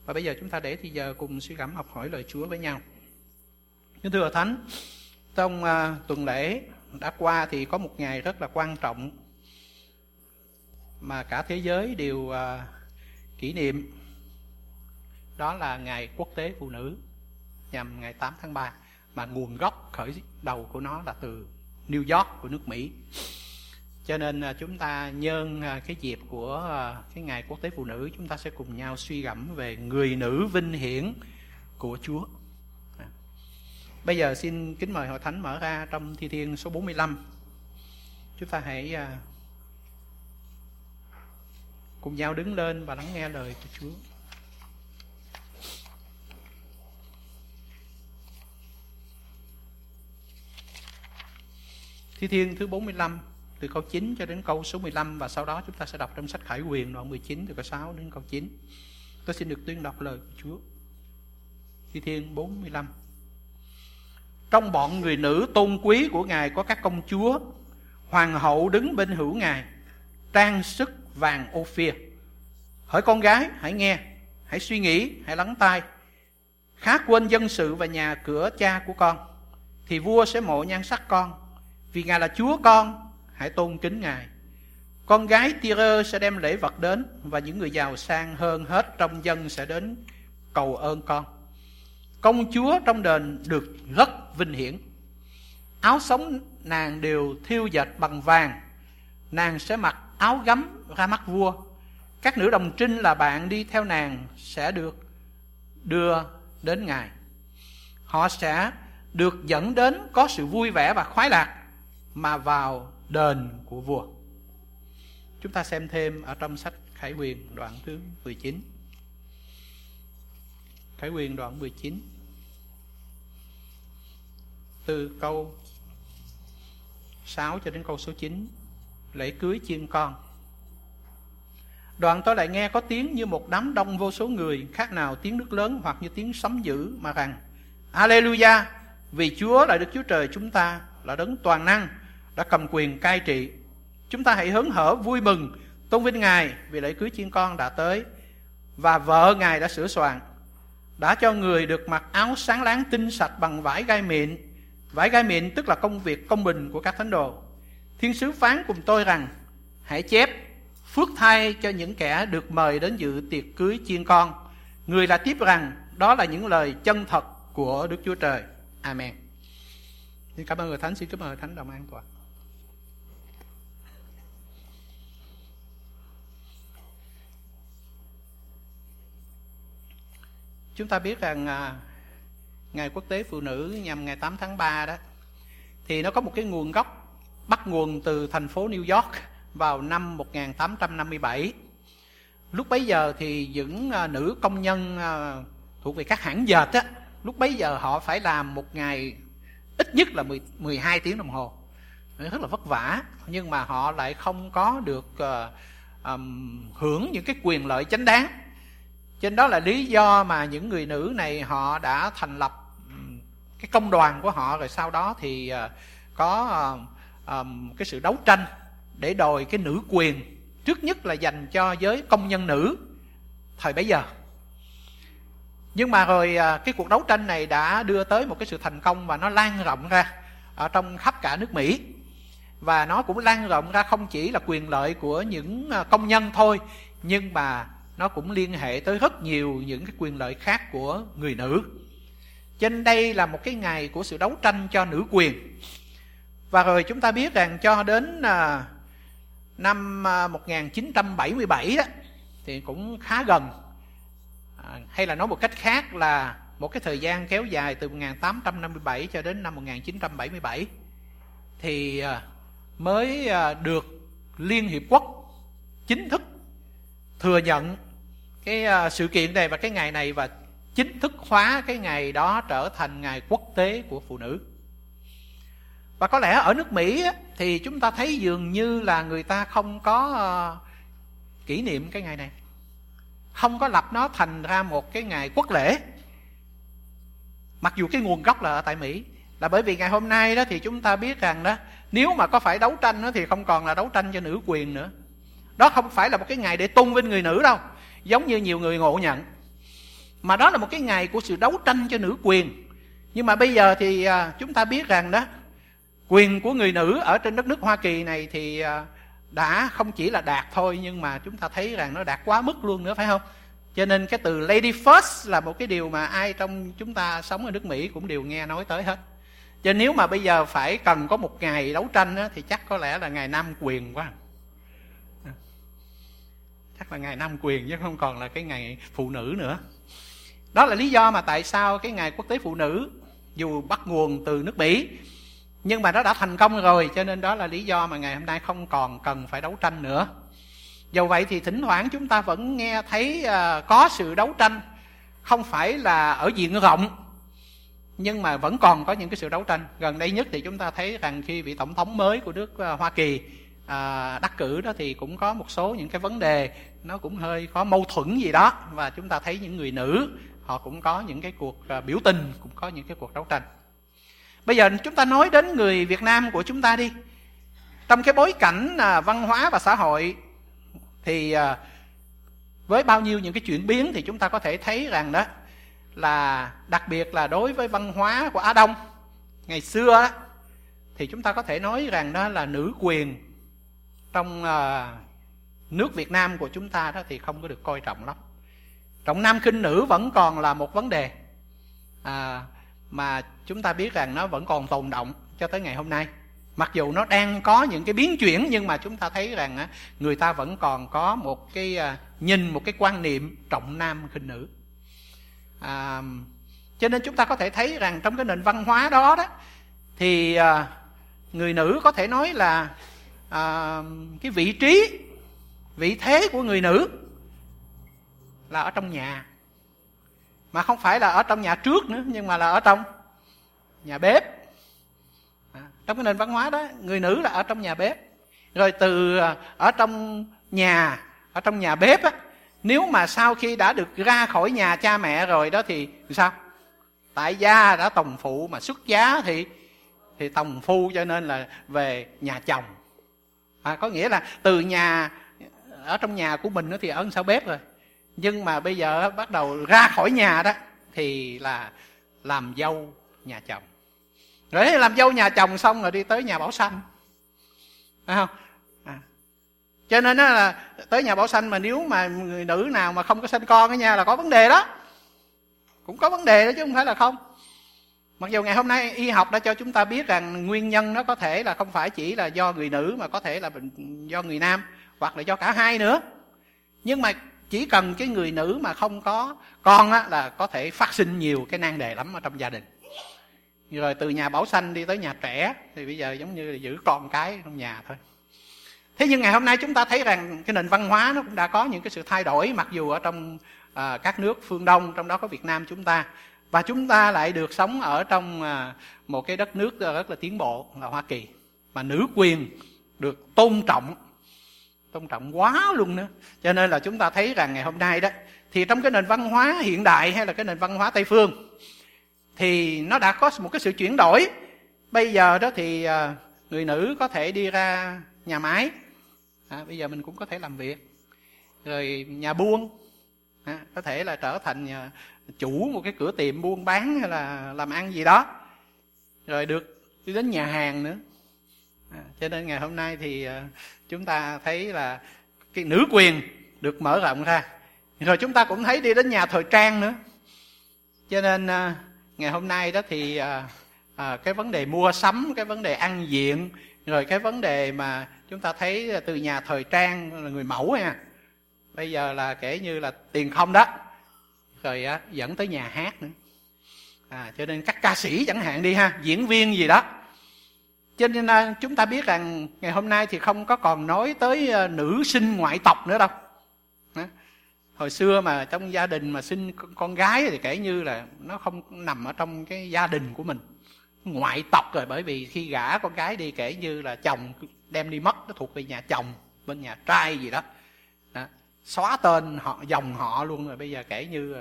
Và bây giờ chúng ta để thì giờ cùng suy gẫm học hỏi lời Chúa với nhau. Kính thưa Hội Thánh, trong tuần lễ đã qua thì có một ngày rất là quan trọng mà cả thế giới đều kỷ niệm. Đó là ngày Quốc tế Phụ nữ nhằm ngày 8 tháng 3, mà nguồn gốc khởi đầu của nó là từ New York của nước Mỹ. Cho nên chúng ta nhân cái dịp của cái ngày Quốc tế Phụ nữ, chúng ta sẽ cùng nhau suy gẫm về người nữ vinh hiển của Chúa. Bây giờ xin kính mời Hội Thánh mở ra trong Thi Thiên số 45. Chúng ta hãy cùng nhau đứng lên và lắng nghe lời của Chúa. Thi Thiên thứ 45 từ câu 9 cho đến câu số 15, và sau đó chúng ta sẽ đọc trong sách Khải Huyền đoạn 19 từ câu 6 đến câu 9. Tôi xin được tuyên đọc lời của Chúa. Thi Thiên 45. Trong bọn người nữ tôn quý của Ngài có các công chúa, hoàng hậu đứng bên hữu Ngài, trang sức vàng Ophir. Hỡi con gái, hãy nghe, hãy suy nghĩ, hãy lắng tai. Khá quên dân sự và nhà cửa cha của con, thì vua sẽ mộ nhan sắc con. Vì Ngài là Chúa con, hãy tôn kính Ngài. Con gái Tyre sẽ đem lễ vật đến, và những người giàu sang hơn hết trong dân sẽ đến cầu ơn con. Công chúa trong đền được rất vinh hiển. Áo sống nàng đều thêu dệt bằng vàng. Nàng sẽ mặc áo gấm ra mắt vua. Các nữ đồng trinh là bạn đi theo nàng sẽ được đưa đến Ngài. Họ sẽ được dẫn đến có sự vui vẻ và khoái lạc mà vào đền của vua. Chúng ta xem thêm ở trong sách Khải Huyền đoạn thứ 19. Khải Huyền đoạn 19 từ câu 6 cho đến câu số 9. Lễ cưới chiên con. Đoạn tôi lại nghe có tiếng như một đám đông vô số người, khác nào tiếng nước lớn hoặc như tiếng sấm dữ, mà rằng: Alleluia, vì Chúa là Đức Chúa Trời chúng ta, là đấng toàn năng, đã cầm quyền cai trị. Chúng ta hãy hớn hở vui mừng, tôn vinh Ngài, vì lễ cưới chiên con đã tới, và vợ Ngài đã sửa soạn, đã cho người được mặc áo sáng láng tinh sạch bằng vải gai mịn. Vải gai mịn tức là công việc công bình của các thánh đồ. Thiên sứ phán cùng tôi rằng: hãy chép phước thay cho những kẻ được mời đến dự tiệc cưới chiên con. Người lại tiếp rằng: đó là những lời chân thật của Đức Chúa Trời. Amen. Xin cảm ơn Người Thánh, xin cảm ơn Người Thánh đồng an toàn. Chúng ta biết rằng ngày Quốc tế Phụ nữ nhằm ngày 8 tháng 3 đó, thì nó có một cái nguồn gốc bắt nguồn từ thành phố New York vào năm 1857. Lúc bấy giờ thì những nữ công nhân thuộc về các hãng dệt á, lúc bấy giờ họ phải làm một ngày ít nhất là 12 tiếng đồng hồ, rất là vất vả, nhưng mà họ lại không có được hưởng những cái quyền lợi chánh đáng. Cho nên đó là lý do mà những người nữ này họ đã thành lập cái công đoàn của họ, rồi sau đó thì có cái sự đấu tranh để đòi cái nữ quyền, trước nhất là dành cho giới công nhân nữ thời bấy giờ. Nhưng mà rồi cái cuộc đấu tranh này đã đưa tới một cái sự thành công, và nó lan rộng ra ở trong khắp cả nước Mỹ. Và nó cũng lan rộng ra không chỉ là quyền lợi của những công nhân thôi, nhưng mà nó cũng liên hệ tới rất nhiều những cái quyền lợi khác của người nữ. Cho nên đây là một cái ngày của sự đấu tranh cho nữ quyền. Và rồi chúng ta biết rằng cho đến năm 1977 đó, thì cũng khá gần, hay là nói một cách khác là một cái thời gian kéo dài từ 1857 cho đến năm 1977, thì mới được Liên Hiệp Quốc chính thức thừa nhận cái sự kiện này và cái ngày này, và chính thức hóa cái ngày đó trở thành ngày quốc tế của phụ nữ. Và có lẽ ở nước Mỹ thì chúng ta thấy dường như là người ta không có kỷ niệm cái ngày này, không có lập nó thành ra một cái ngày quốc lễ, mặc dù cái nguồn gốc là ở tại Mỹ. Là bởi vì ngày hôm nay đó thì chúng ta biết rằng đó, nếu mà có phải đấu tranh đó thì không còn là đấu tranh cho nữ quyền nữa. Đó không phải là một cái ngày để tôn vinh người nữ đâu, giống như nhiều người ngộ nhận. Mà đó là một cái ngày của sự đấu tranh cho nữ quyền. Nhưng mà bây giờ thì chúng ta biết rằng đó, quyền của người nữ ở trên đất nước Hoa Kỳ này thì đã không chỉ là đạt thôi, nhưng mà chúng ta thấy rằng nó đạt quá mức luôn nữa, phải không? Cho nên cái từ Lady First là một cái điều mà ai trong chúng ta sống ở nước Mỹ cũng đều nghe nói tới hết. Cho nên nếu mà bây giờ phải cần có một ngày đấu tranh đó, thì chắc có lẽ là ngày nam quyền quá. Chắc là ngày nam quyền chứ không còn là cái ngày phụ nữ nữa. Đó là lý do mà tại sao cái ngày quốc tế phụ nữ dù bắt nguồn từ nước Mỹ, nhưng mà nó đã thành công rồi, cho nên đó là lý do mà ngày hôm nay không còn cần phải đấu tranh nữa. Dầu vậy thì thỉnh thoảng chúng ta vẫn nghe thấy có sự đấu tranh, không phải là ở diện rộng, nhưng mà vẫn còn có những cái sự đấu tranh. Gần đây nhất thì chúng ta thấy rằng khi vị tổng thống mới của nước Hoa Kỳ đắc cử đó, thì cũng có một số những cái vấn đề nó cũng hơi có mâu thuẫn gì đó, và chúng ta thấy những người nữ họ cũng có những cái cuộc biểu tình, cũng có những cái cuộc đấu tranh. Bây giờ chúng ta nói đến người Việt Nam của chúng ta đi. Trong cái bối cảnh văn hóa và xã hội thì với bao nhiêu những cái chuyển biến thì chúng ta có thể thấy rằng đó là đặc biệt là đối với văn hóa của Á Đông ngày xưa đó, thì chúng ta có thể nói rằng đó là nữ quyền trong nước Việt Nam của chúng ta đó thì không có được coi trọng lắm. Trọng nam khinh nữ vẫn còn là một vấn đề mà chúng ta biết rằng nó vẫn còn tồn đọng cho tới ngày hôm nay. Mặc dù nó đang có những cái biến chuyển, nhưng mà chúng ta thấy rằng người ta vẫn còn có một cái nhìn, một cái quan niệm trọng nam khinh nữ. Cho nên chúng ta có thể thấy rằng trong cái nền văn hóa đó thì người nữ có thể nói là cái vị trí, vị thế của người nữ là ở trong nhà. Mà không phải là ở trong nhà trước nữa, nhưng mà là ở trong nhà bếp. Trong cái nền văn hóa đó, người nữ là ở trong nhà bếp. Rồi từ ở trong nhà bếp á, nếu mà sau khi đã được ra khỏi nhà cha mẹ rồi đó thì sao? Tại gia đã tòng phụ, mà xuất giá thì tòng phu, cho nên là về nhà chồng. Có nghĩa là từ nhà, ở trong nhà của mình thì ở sau bếp rồi, nhưng mà bây giờ bắt đầu ra khỏi nhà đó thì là làm dâu nhà chồng. Rồi làm dâu nhà chồng xong rồi đi tới nhà bảo sanh, phải không? Cho nên đó là tới nhà bảo sanh mà nếu mà người nữ nào mà không có sinh con ở nhà là có vấn đề đó. Cũng có vấn đề đó chứ không phải là không. Mặc dù ngày hôm nay y học đã cho chúng ta biết rằng nguyên nhân nó có thể là không phải chỉ là do người nữ, mà có thể là do người nam, hoặc là do cả hai nữa. Nhưng mà chỉ cần cái người nữ mà không có con á, là có thể phát sinh nhiều cái nan đề lắm ở trong gia đình. Rồi từ nhà bảo sanh đi tới nhà trẻ thì bây giờ giống như là giữ con cái trong nhà thôi. Thế nhưng ngày hôm nay chúng ta thấy rằng cái nền văn hóa nó cũng đã có những cái sự thay đổi, mặc dù ở trong các nước phương Đông, trong đó có Việt Nam chúng ta. Và chúng ta lại được sống ở trong một cái đất nước rất là tiến bộ là Hoa Kỳ, mà nữ quyền được tôn trọng quá luôn nữa. Cho nên là chúng ta thấy rằng ngày hôm nay đó, thì trong cái nền văn hóa hiện đại hay là cái nền văn hóa Tây phương thì nó đã có một cái sự chuyển đổi. Bây giờ đó thì người nữ có thể đi ra nhà máy, bây giờ mình cũng có thể làm việc. Rồi nhà buôn, có thể là trở thành chủ một cái cửa tiệm buôn bán hay là làm ăn gì đó. Rồi được đi đến nhà hàng nữa. Cho nên ngày hôm nay thì chúng ta thấy là cái nữ quyền được mở rộng ra. Rồi chúng ta cũng thấy đi đến nhà thời trang nữa. Cho nên ngày hôm nay đó thì cái vấn đề mua sắm, cái vấn đề ăn diện, rồi cái vấn đề mà chúng ta thấy từ nhà thời trang là người mẫu nha, bây giờ là kể như là tiền không đó, rồi dẫn tới nhà hát nữa. Cho nên các ca sĩ chẳng hạn đi ha, diễn viên gì đó. Cho nên chúng ta biết rằng ngày hôm nay thì không có còn nói tới nữ sinh ngoại tộc nữa đâu. Hồi xưa mà trong gia đình mà sinh con gái thì kể như là nó không nằm ở trong cái gia đình của mình, ngoại tộc rồi. Bởi vì khi gả con gái đi kể như là chồng đem đi mất, nó thuộc về nhà chồng, bên nhà trai gì đó, xóa tên họ, dòng họ luôn rồi. Bây giờ kể như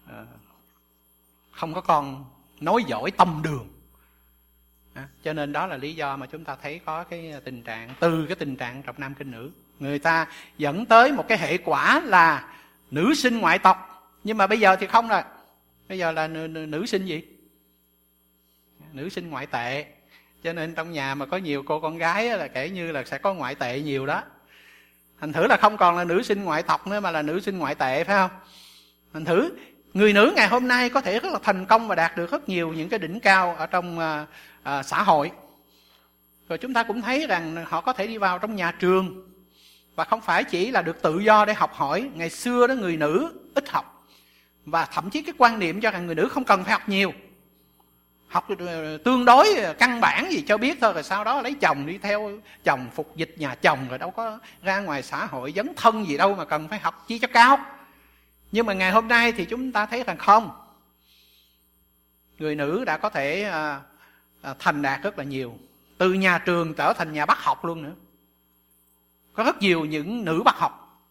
không có con nối dõi tông đường. Cho nên đó là lý do mà chúng ta thấy có cái tình trạng, từ cái tình trạng trọng nam khinh nữ, người ta dẫn tới một cái hệ quả là nữ sinh ngoại tộc Nhưng mà bây giờ thì không rồi. Bây giờ là nữ sinh gì? Nữ sinh ngoại tệ. Cho nên trong nhà mà có nhiều cô con gái là kể như là sẽ có ngoại tệ nhiều đó. Thành thử là không còn là nữ sinh ngoại tộc nữa mà là nữ sinh ngoại tệ, phải không? Thành thử người nữ ngày hôm nay có thể rất là thành công và đạt được rất nhiều những cái đỉnh cao ở trong xã hội. Rồi chúng ta cũng thấy rằng họ có thể đi vào trong nhà trường và không phải chỉ là được tự do để học hỏi. Ngày xưa đó người nữ ít học, và thậm chí cái quan niệm cho rằng người nữ không cần phải học nhiều, học tương đối căn bản gì cho biết thôi, rồi sau đó lấy chồng, đi theo chồng, phục dịch nhà chồng, rồi đâu có ra ngoài xã hội dấn thân gì đâu mà cần phải học chi cho cao. Nhưng mà ngày hôm nay thì chúng ta thấy rằng không, người nữ đã có thể thành đạt rất là nhiều, từ nhà trường trở thành nhà bác học luôn nữa. Có rất nhiều những nữ bác học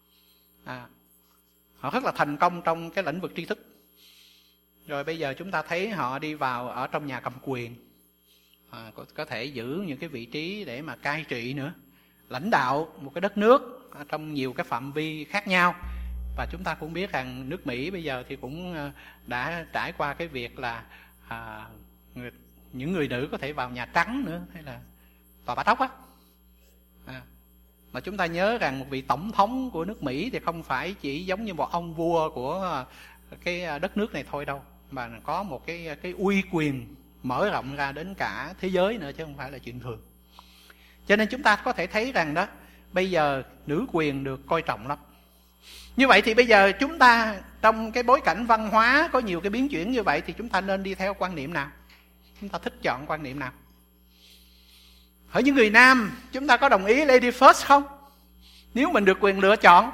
họ rất là thành công trong cái lĩnh vực tri thức. Rồi bây giờ chúng ta thấy họ đi vào ở trong nhà cầm quyền, có thể giữ những cái vị trí để mà cai trị nữa, lãnh đạo một cái đất nước trong nhiều cái phạm vi khác nhau. Và chúng ta cũng biết rằng nước Mỹ bây giờ thì cũng đã trải qua cái việc là những người nữ có thể vào Nhà Trắng nữa, hay là Tòa Bạch Ốc á. Mà chúng ta nhớ rằng một vị tổng thống của nước Mỹ thì không phải chỉ giống như một ông vua của cái đất nước này thôi đâu, mà có một cái uy quyền mở rộng ra đến cả thế giới nữa, chứ không phải là chuyện thường. Cho nên chúng ta có thể thấy rằng đó, bây giờ nữ quyền được coi trọng lắm. Như vậy thì bây giờ chúng ta trong cái bối cảnh văn hóa có nhiều cái biến chuyển như vậy thì chúng ta nên đi theo quan niệm nào? Chúng ta thích chọn quan niệm nào? Ở những người nam, chúng ta có đồng ý lady first không? Nếu mình được quyền lựa chọn.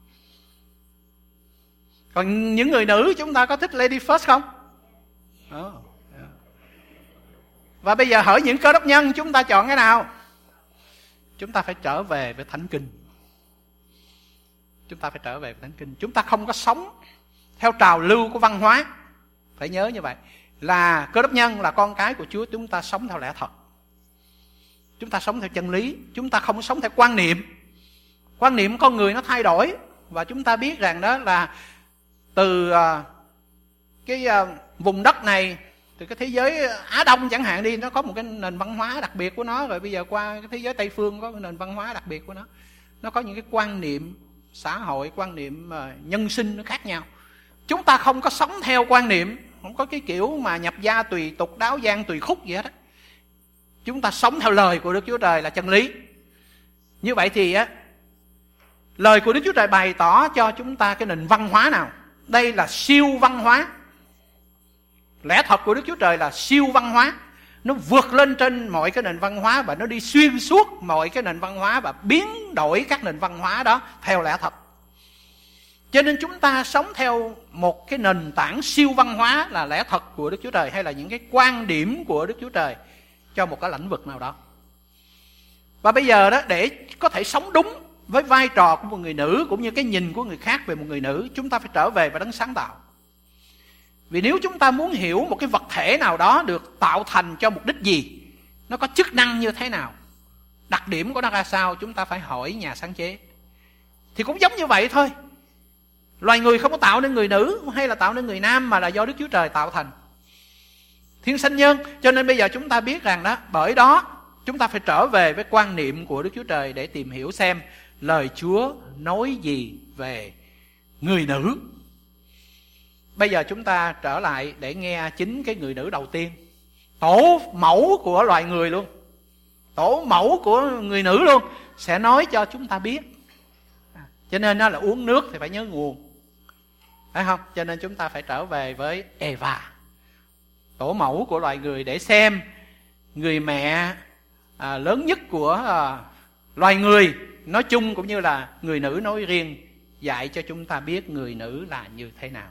Còn những người nữ chúng ta có thích lady first không? Và bây giờ hỏi những cơ đốc nhân, chúng ta chọn cái nào? Chúng ta phải trở về với Thánh Kinh. Chúng ta phải trở về với Thánh Kinh. Chúng ta không có sống theo trào lưu của văn hóa. Phải nhớ như vậy. Là cơ đốc nhân, là con cái của Chúa, chúng ta sống theo lẽ thật. Chúng ta sống theo chân lý. Chúng ta không sống theo quan niệm. Quan niệm con người nó thay đổi. Và chúng ta biết rằng đó là từ cái vùng đất này, từ cái thế giới Á Đông chẳng hạn đi, nó có một cái nền văn hóa đặc biệt của nó. Rồi bây giờ qua cái thế giới Tây Phương có cái nền văn hóa đặc biệt của nó. Nó có những cái quan niệm xã hội, quan niệm nhân sinh nó khác nhau. Chúng ta không có sống theo quan niệm, không có cái kiểu mà nhập gia tùy tục, đáo gian tùy khúc gì hết á. Chúng ta sống theo lời của Đức Chúa Trời là chân lý. Như vậy thì á, lời của Đức Chúa Trời bày tỏ cho chúng ta cái nền văn hóa nào. Đây là siêu văn hóa. Lẽ thật của Đức Chúa Trời là siêu văn hóa. Nó vượt lên trên mọi cái nền văn hóa, và nó đi xuyên suốt mọi cái nền văn hóa và biến đổi các nền văn hóa đó theo lẽ thật. Cho nên chúng ta sống theo một cái nền tảng siêu văn hóa là lẽ thật của Đức Chúa Trời, hay là những cái quan điểm của Đức Chúa Trời cho một cái lĩnh vực nào đó. Và bây giờ đó, để có thể sống đúng với vai trò của một người nữ cũng như cái nhìn của người khác về một người nữ, chúng ta phải trở về với đấng sáng tạo. Vì nếu chúng ta muốn hiểu một cái vật thể nào đó được tạo thành cho mục đích gì, nó có chức năng như thế nào, đặc điểm của nó ra sao, chúng ta phải hỏi nhà sáng chế. Thì cũng giống như vậy thôi. Loài người không có tạo nên người nữ hay là tạo nên người nam, mà là do Đức Chúa Trời tạo thành. Thiên sanh nhân. Cho nên bây giờ chúng ta biết rằng đó, bởi đó chúng ta phải trở về với quan niệm của Đức Chúa Trời để tìm hiểu xem lời Chúa nói gì về người nữ. Bây giờ chúng ta trở lại để nghe chính cái người nữ đầu tiên, tổ mẫu của loài người luôn, tổ mẫu của người nữ luôn, sẽ nói cho chúng ta biết. Cho nên nó là uống nước thì phải nhớ nguồn, phải không? Cho nên chúng ta phải trở về với Eva, tổ mẫu của loài người, để xem người mẹ lớn nhất của loài người nói chung cũng như là người nữ nói riêng, dạy cho chúng ta biết người nữ là như thế nào.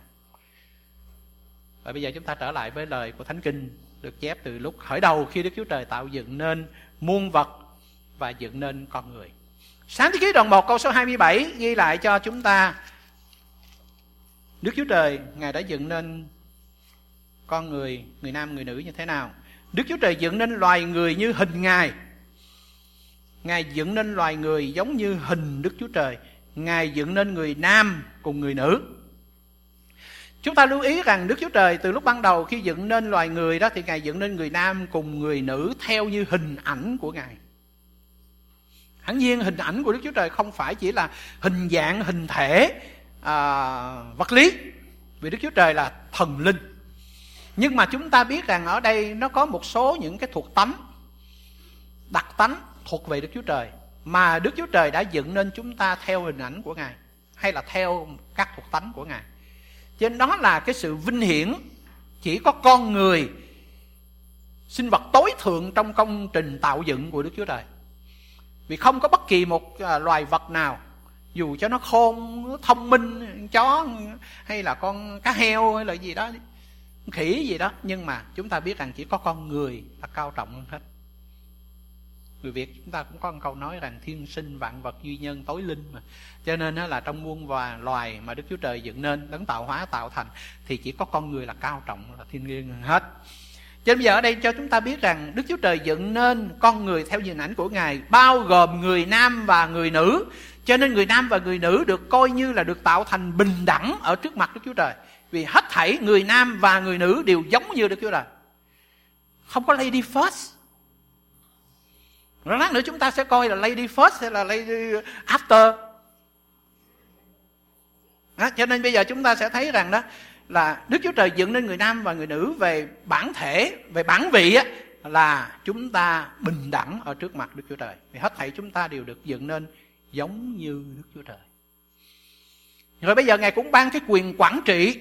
Và bây giờ chúng ta trở lại với lời của Thánh Kinh được chép từ lúc khởi đầu, khi Đức Chúa Trời tạo dựng nên muôn vật và dựng nên con người. Sáng thế ký đoạn 1 câu số 27 ghi lại cho chúng ta Đức Chúa Trời Ngài đã dựng nên con người, người nam người nữ như thế nào. Đức Chúa Trời dựng nên loài người như hình Ngài. Ngài dựng nên loài người giống như hình Đức Chúa Trời. Ngài dựng nên người nam cùng người nữ. Chúng ta lưu ý rằng Đức Chúa Trời từ lúc ban đầu khi dựng nên loài người đó, thì Ngài dựng nên người nam cùng người nữ theo như hình ảnh của Ngài. Hẳn nhiên hình ảnh của Đức Chúa Trời không phải chỉ là hình dạng, hình thể vật lý, vì Đức Chúa Trời là thần linh. Nhưng mà chúng ta biết rằng ở đây nó có một số những cái thuộc tánh, đặc tánh thuộc về Đức Chúa Trời, mà Đức Chúa Trời đã dựng nên chúng ta theo hình ảnh của Ngài, hay là theo các thuộc tánh của Ngài. Cho nên đó là cái sự vinh hiển. Chỉ có con người, sinh vật tối thượng trong công trình tạo dựng của Đức Chúa Trời. Vì không có bất kỳ một loài vật nào, dù cho nó khôn, nó thông minh, chó hay là con cá heo hay là gì đó, khỉ gì đó, nhưng mà chúng ta biết rằng chỉ có con người là cao trọng hơn hết. Người Việt chúng ta cũng có một câu nói rằng thiên sinh vạn vật duy nhân tối linh mà. Cho nên là trong muôn và loài mà Đức Chúa Trời dựng nên, đấng tạo hóa tạo thành, thì chỉ có con người là cao trọng, là thiên liêng hơn hết. Cho nên bây giờ ở đây cho chúng ta biết rằng Đức Chúa Trời dựng nên con người theo hình ảnh của Ngài, bao gồm người nam và người nữ. Cho nên người nam và người nữ được coi như là được tạo thành bình đẳng ở trước mặt Đức Chúa Trời. Vì hết thảy người nam và người nữ đều giống như Đức Chúa Trời, không có lady first. Rồi lát nữa chúng ta sẽ coi là lady first hay là lady after. Đó, cho nên bây giờ chúng ta sẽ thấy rằng đó là Đức Chúa Trời dựng nên người nam và người nữ về bản thể, về bản vị á, là chúng ta bình đẳng ở trước mặt Đức Chúa Trời. Vì hết thảy chúng ta đều được dựng nên giống như Đức Chúa Trời. Rồi bây giờ Ngài cũng ban cái quyền quản trị.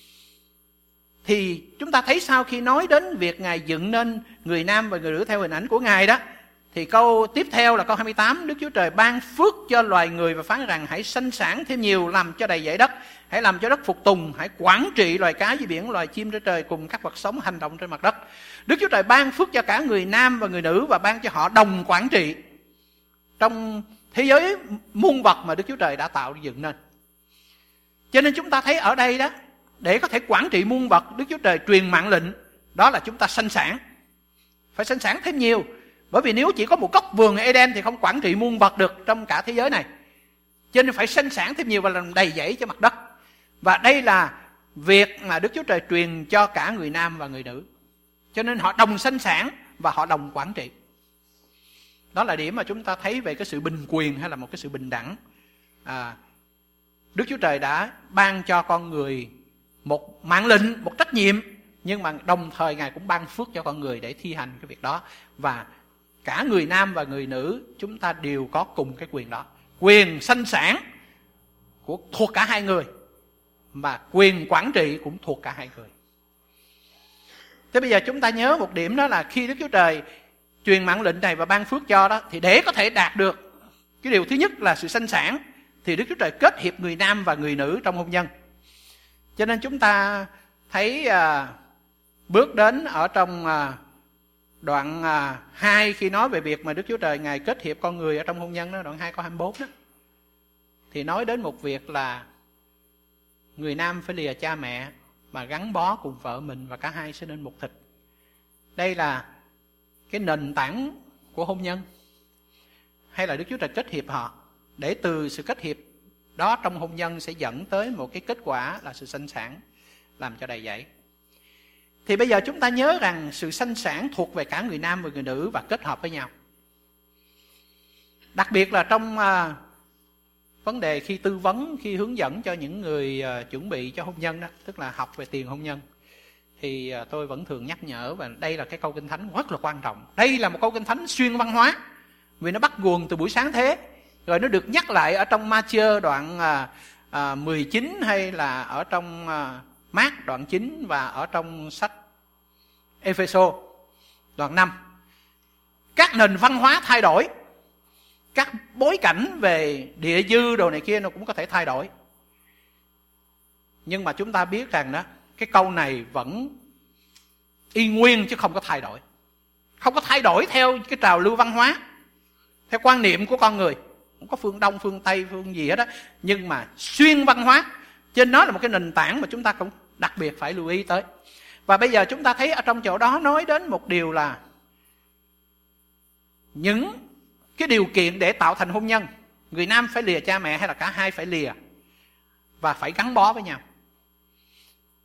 Thì chúng ta thấy sau khi nói đến việc Ngài dựng nên người nam và người nữ theo hình ảnh của Ngài đó, thì câu tiếp theo là câu 28, Đức Chúa Trời ban phước cho loài người và phán rằng hãy sanh sản thêm nhiều, làm cho đầy dãy đất, hãy làm cho đất phục tùng, hãy quản trị loài cá dưới biển, loài chim trên trời cùng các vật sống hành động trên mặt đất. Đức Chúa Trời ban phước cho cả người nam và người nữ và ban cho họ đồng quản trị trong thế giới muôn vật mà Đức Chúa Trời đã tạo dựng nên. Cho nên chúng ta thấy ở đây đó, để có thể quản trị muôn vật, Đức Chúa Trời truyền mạng lệnh, đó là chúng ta sanh sản. Phải sanh sản thêm nhiều. Bởi vì nếu chỉ có một góc vườn Eden thì không quản trị muôn vật được trong cả thế giới này. Cho nên phải sanh sản thêm nhiều và làm đầy dẫy cho mặt đất. Và đây là việc mà Đức Chúa Trời truyền cho cả người nam và người nữ. Cho nên họ đồng sanh sản và họ đồng quản trị. Đó là điểm mà chúng ta thấy về cái sự bình quyền hay là một cái sự bình đẳng. Đức Chúa Trời đã ban cho con người một mạng lệnh, một trách nhiệm, nhưng mà đồng thời Ngài cũng ban phước cho con người để thi hành cái việc đó. Và cả người nam và người nữ chúng ta đều có cùng cái quyền đó. Quyền sanh sản thuộc cả hai người, và quyền quản trị cũng thuộc cả hai người. Thế bây giờ chúng ta nhớ một điểm, đó là khi Đức Chúa Trời truyền mạng lệnh này và ban phước cho đó, thì để có thể đạt được cái điều thứ nhất là sự sanh sản, thì Đức Chúa Trời kết hiệp người nam và người nữ trong hôn nhân. Cho nên chúng ta thấy bước đến ở trong đoạn 2 khi nói về việc mà Đức Chúa Trời Ngài kết hiệp con người ở trong hôn nhân đó, đoạn 2 câu 24 đó, thì nói đến một việc là người nam phải lìa cha mẹ mà gắn bó cùng vợ mình, và cả hai sẽ nên một thịt. Đây là cái nền tảng của hôn nhân, hay là Đức Chúa Trời kết hiệp họ, để từ sự kết hiệp đó trong hôn nhân sẽ dẫn tới một cái kết quả là sự sanh sản, làm cho đầy dẫy. Thì bây giờ chúng ta nhớ rằng sự sanh sản thuộc về cả người nam và người nữ và kết hợp với nhau. Đặc biệt là trong vấn đề khi tư vấn, khi hướng dẫn cho những người chuẩn bị cho hôn nhân đó, tức là học về tiền hôn nhân, thì tôi vẫn thường nhắc nhở, và đây là cái câu Kinh Thánh rất là quan trọng. Đây là một câu Kinh Thánh xuyên văn hóa, vì nó bắt nguồn từ buổi sáng thế, rồi nó được nhắc lại ở trong Ma-thi-ơ đoạn 19, hay là ở trong Mác đoạn 9, và ở trong sách Ê-phê-sô đoạn 5. Các nền văn hóa thay đổi, các bối cảnh về địa dư đồ này kia nó cũng có thể thay đổi. Nhưng mà chúng ta biết rằng đó, cái câu này vẫn y nguyên chứ không có thay đổi. Không có thay đổi theo cái trào lưu văn hóa, theo quan niệm của con người. Không có phương Đông, phương Tây, phương gì hết đó, nhưng mà xuyên văn hóa. Cho nên nó là một cái nền tảng mà chúng ta cũng đặc biệt phải lưu ý tới. Và bây giờ chúng ta thấy ở trong chỗ đó nói đến một điều là những cái điều kiện để tạo thành hôn nhân. Người nam phải lìa cha mẹ hay là cả hai phải lìa và phải gắn bó với nhau.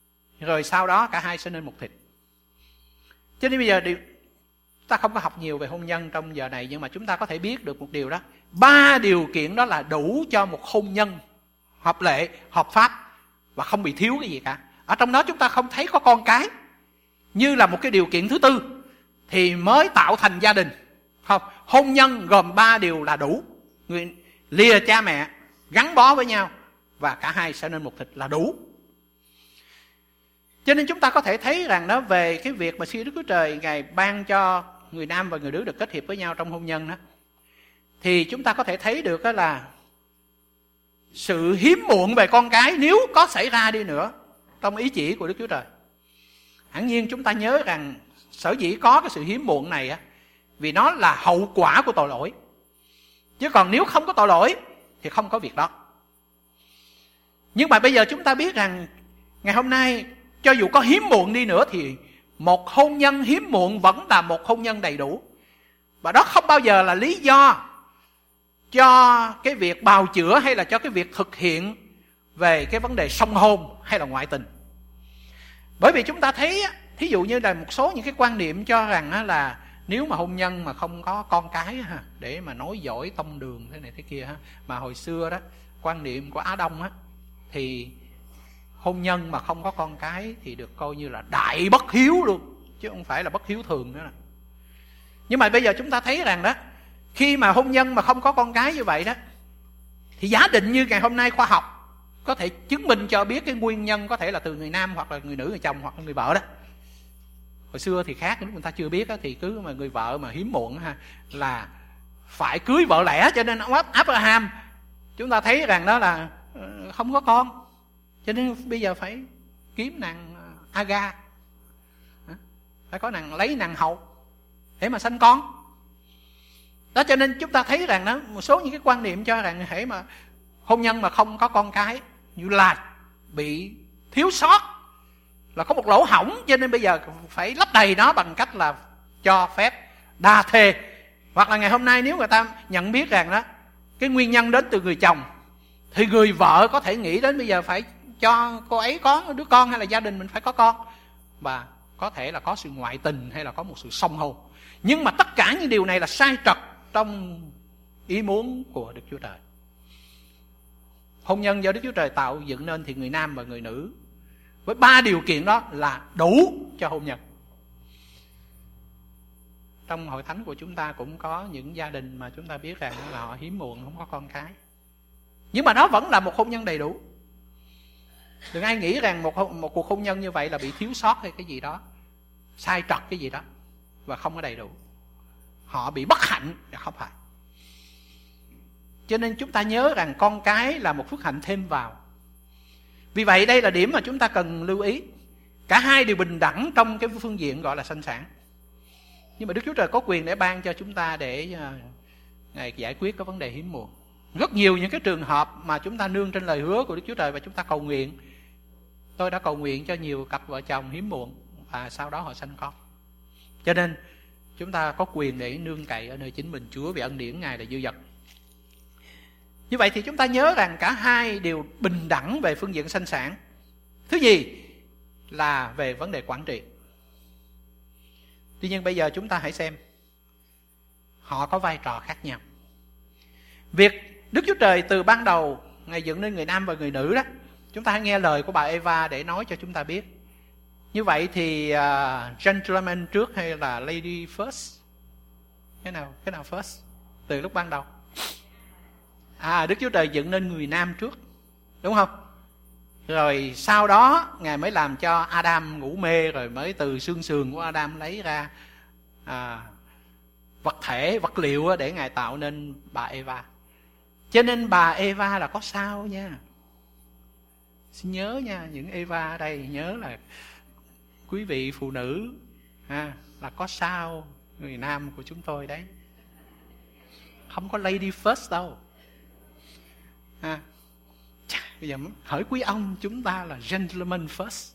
rồi sau đó cả hai sẽ nên một thịt. Cho nên bây giờ ta không có học nhiều về hôn nhân trong giờ này, nhưng mà chúng ta có thể biết được một điều đó. 3 điều kiện đó là đủ cho một hôn nhân hợp lệ, hợp pháp và không bị thiếu cái gì cả. Ở trong đó chúng ta không thấy có con cái như là một cái điều kiện thứ tư thì mới tạo thành gia đình. Không, hôn nhân gồm 3 điều là đủ. Người lìa cha mẹ, gắn bó với nhau và cả hai sẽ nên một thịt là đủ. Cho nên chúng ta có thể thấy rằng đó, về cái việc mà Đức Chúa Trời Ngài ban cho người nam và người nữ được kết hiệp với nhau trong hôn nhân đó, thì chúng ta có thể thấy được đó là sự hiếm muộn về con cái nếu có xảy ra đi nữa trong ý chỉ của Đức Chúa Trời. Hẳn nhiên chúng ta nhớ rằng sở dĩ có cái sự hiếm muộn này á, vì nó là hậu quả của tội lỗi. Chứ còn nếu không có tội lỗi thì không có việc đó. Nhưng mà bây giờ chúng ta biết rằng ngày hôm nay cho dù có hiếm muộn đi nữa thì một hôn nhân hiếm muộn vẫn là một hôn nhân đầy đủ. Và đó không bao giờ là lý do cho cái việc bào chữa hay là cho cái việc thực hiện về cái vấn đề song hôn hay là ngoại tình. Bởi vì chúng ta thấy, thí dụ như là một số những cái quan niệm cho rằng là nếu mà hôn nhân mà không có con cái để mà nối dõi tông đường thế này thế kia, mà hồi xưa đó quan niệm của Á Đông thì hôn nhân mà không có con cái thì được coi như là đại bất hiếu luôn, chứ không phải là bất hiếu thường nữa. Nhưng mà bây giờ chúng ta thấy rằng đó, khi mà hôn nhân mà không có con cái như vậy đó, thì giả định như ngày hôm nay khoa học có thể chứng minh cho biết cái nguyên nhân có thể là từ người nam hoặc là người nữ, người chồng hoặc là người vợ đó. Hồi xưa thì khác, lúc người ta chưa biết đó, thì cứ mà người vợ mà hiếm muộn là phải cưới vợ lẽ. Cho nên ông Abraham chúng ta thấy rằng đó là không có con, cho nên bây giờ phải kiếm nàng Aga, phải có nàng, lấy nàng hầu để mà sanh con đó. Cho nên chúng ta thấy rằng đó, một số những cái quan niệm cho rằng hễ mà hôn nhân mà không có con cái như là bị thiếu sót, là có một lỗ hổng, cho nên bây giờ phải lấp đầy nó bằng cách là cho phép đa thê. Hoặc là ngày hôm nay nếu người ta nhận biết rằng đó cái nguyên nhân đến từ người chồng, thì người vợ có thể nghĩ đến bây giờ phải cho cô ấy có đứa con, hay là gia đình mình phải có con, và có thể là có sự ngoại tình hay là có một sự song hôn. Nhưng mà tất cả những điều này là sai trật trong ý muốn của Đức Chúa Trời. Hôn nhân do Đức Chúa Trời tạo dựng nên thì người nam và người nữ với 3 điều kiện đó là đủ cho hôn nhân. Trong hội thánh của chúng ta cũng có những gia đình mà chúng ta biết rằng là họ hiếm muộn, không có con cái, nhưng mà nó vẫn là một hôn nhân đầy đủ. Đừng ai nghĩ rằng một cuộc hôn nhân như vậy là bị thiếu sót hay cái gì đó, sai trật cái gì đó và không có đầy đủ. Họ bị bất hạnh là không phải. Cho nên chúng ta nhớ rằng con cái là một phước hạnh thêm vào. Vì vậy đây là điểm mà chúng ta cần lưu ý. Cả hai đều bình đẳng trong cái phương diện gọi là sanh sản. Nhưng mà Đức Chúa Trời có quyền để ban cho chúng ta để Ngài giải quyết cái vấn đề hiếm muộn. Rất nhiều những cái trường hợp mà chúng ta nương trên lời hứa của Đức Chúa Trời và chúng ta cầu nguyện. Tôi đã cầu nguyện cho nhiều cặp vợ chồng hiếm muộn và sau đó họ sanh con. Cho nên chúng ta có quyền để nương cậy ở nơi chính mình Chúa, vì ân điển Ngài là dư dật. Như vậy thì chúng ta nhớ rằng cả hai đều bình đẳng về phương diện sanh sản. Thứ gì là về vấn đề quản trị. Tuy nhiên bây giờ chúng ta hãy xem họ có vai trò khác nhau. Việc Đức Chúa Trời từ ban đầu Ngài dựng nên người nam và người nữ đó, chúng ta hãy nghe lời của bà Eva để nói cho chúng ta biết. Như vậy thì gentleman trước hay là lady first? Cái nào first? Từ lúc ban đầu. Đức Chúa Trời dựng nên người nam trước, đúng không? Rồi sau đó Ngài mới làm cho Adam ngủ mê, rồi mới từ xương sườn của Adam lấy ra vật liệu để Ngài tạo nên bà Eva. Cho nên bà Eva là có sao nha. Xin nhớ nha, những Eva ở đây nhớ là quý vị phụ nữ là có sao người nam của chúng tôi đấy. Không có lady first đâu. Bây giờ hỏi quý ông, chúng ta là gentleman first.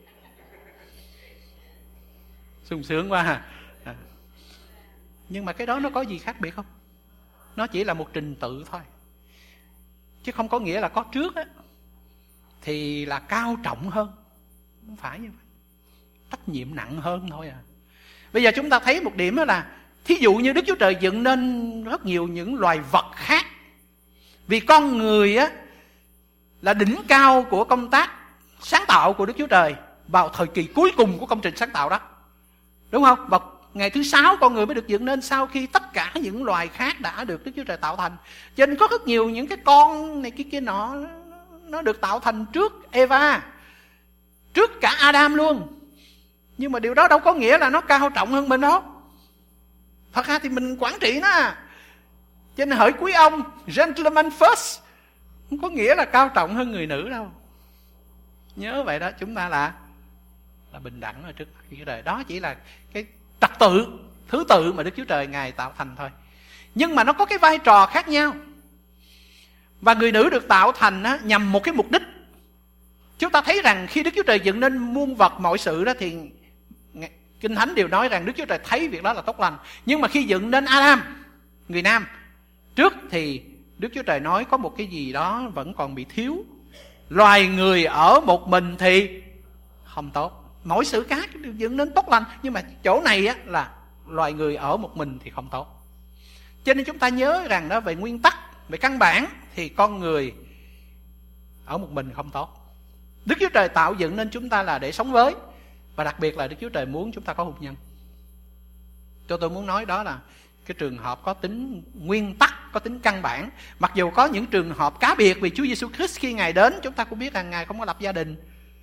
Sung sướng quá Nhưng mà cái đó nó có gì khác biệt không? Nó chỉ là một trình tự thôi, chứ không có nghĩa là có trước thì là cao trọng hơn Không phải như vậy. Trách nhiệm nặng hơn thôi à. Bây giờ chúng ta thấy một điểm đó là, thí dụ như Đức Chúa Trời dựng nên rất nhiều những loài vật khác. Vì con người á là đỉnh cao của công tác sáng tạo của Đức Chúa Trời vào thời kỳ cuối cùng của công trình sáng tạo đó. Đúng không? Và ngày thứ 6 con người mới được dựng nên sau khi tất cả những loài khác đã được Đức Chúa Trời tạo thành. Cho nên có rất nhiều những cái con này kia nọ nó được tạo thành trước Eva, trước cả Adam luôn. Nhưng mà điều đó đâu có nghĩa là nó cao trọng hơn mình đâu. Thật ra thì mình quản trị nó à. Cho nên hỡi quý ông, gentleman first, không có nghĩa là cao trọng hơn người nữ đâu. Nhớ vậy đó, chúng ta là bình đẳng ở trước mặt Đức Chúa Trời. Đó chỉ là cái trật tự, thứ tự mà Đức Chúa Trời Ngài tạo thành thôi. Nhưng mà nó có cái vai trò khác nhau. Và người nữ được tạo thành á, nhằm một cái mục đích. Chúng ta thấy rằng khi Đức Chúa Trời dựng nên muôn vật mọi sự đó thì Kinh Thánh đều nói rằng Đức Chúa Trời thấy việc đó là tốt lành. Nhưng mà khi dựng nên Adam, người nam, trước thì Đức Chúa Trời nói có một cái gì đó vẫn còn bị thiếu. Loài người ở một mình thì không tốt. Mỗi sự khác đều dựng nên tốt lành, nhưng mà chỗ này á, là loài người ở một mình thì không tốt. Cho nên chúng ta nhớ rằng đó, về nguyên tắc, về căn bản thì con người ở một mình không tốt. Đức Chúa Trời tạo dựng nên chúng ta là để sống với. Và đặc biệt là Đức Chúa Trời muốn chúng ta có hôn nhân. Tôi muốn nói đó là cái trường hợp có tính nguyên tắc, có tính căn bản. Mặc dù có những trường hợp cá biệt, vì Chúa Giêsu Christ khi Ngài đến, chúng ta cũng biết rằng Ngài không có lập gia đình.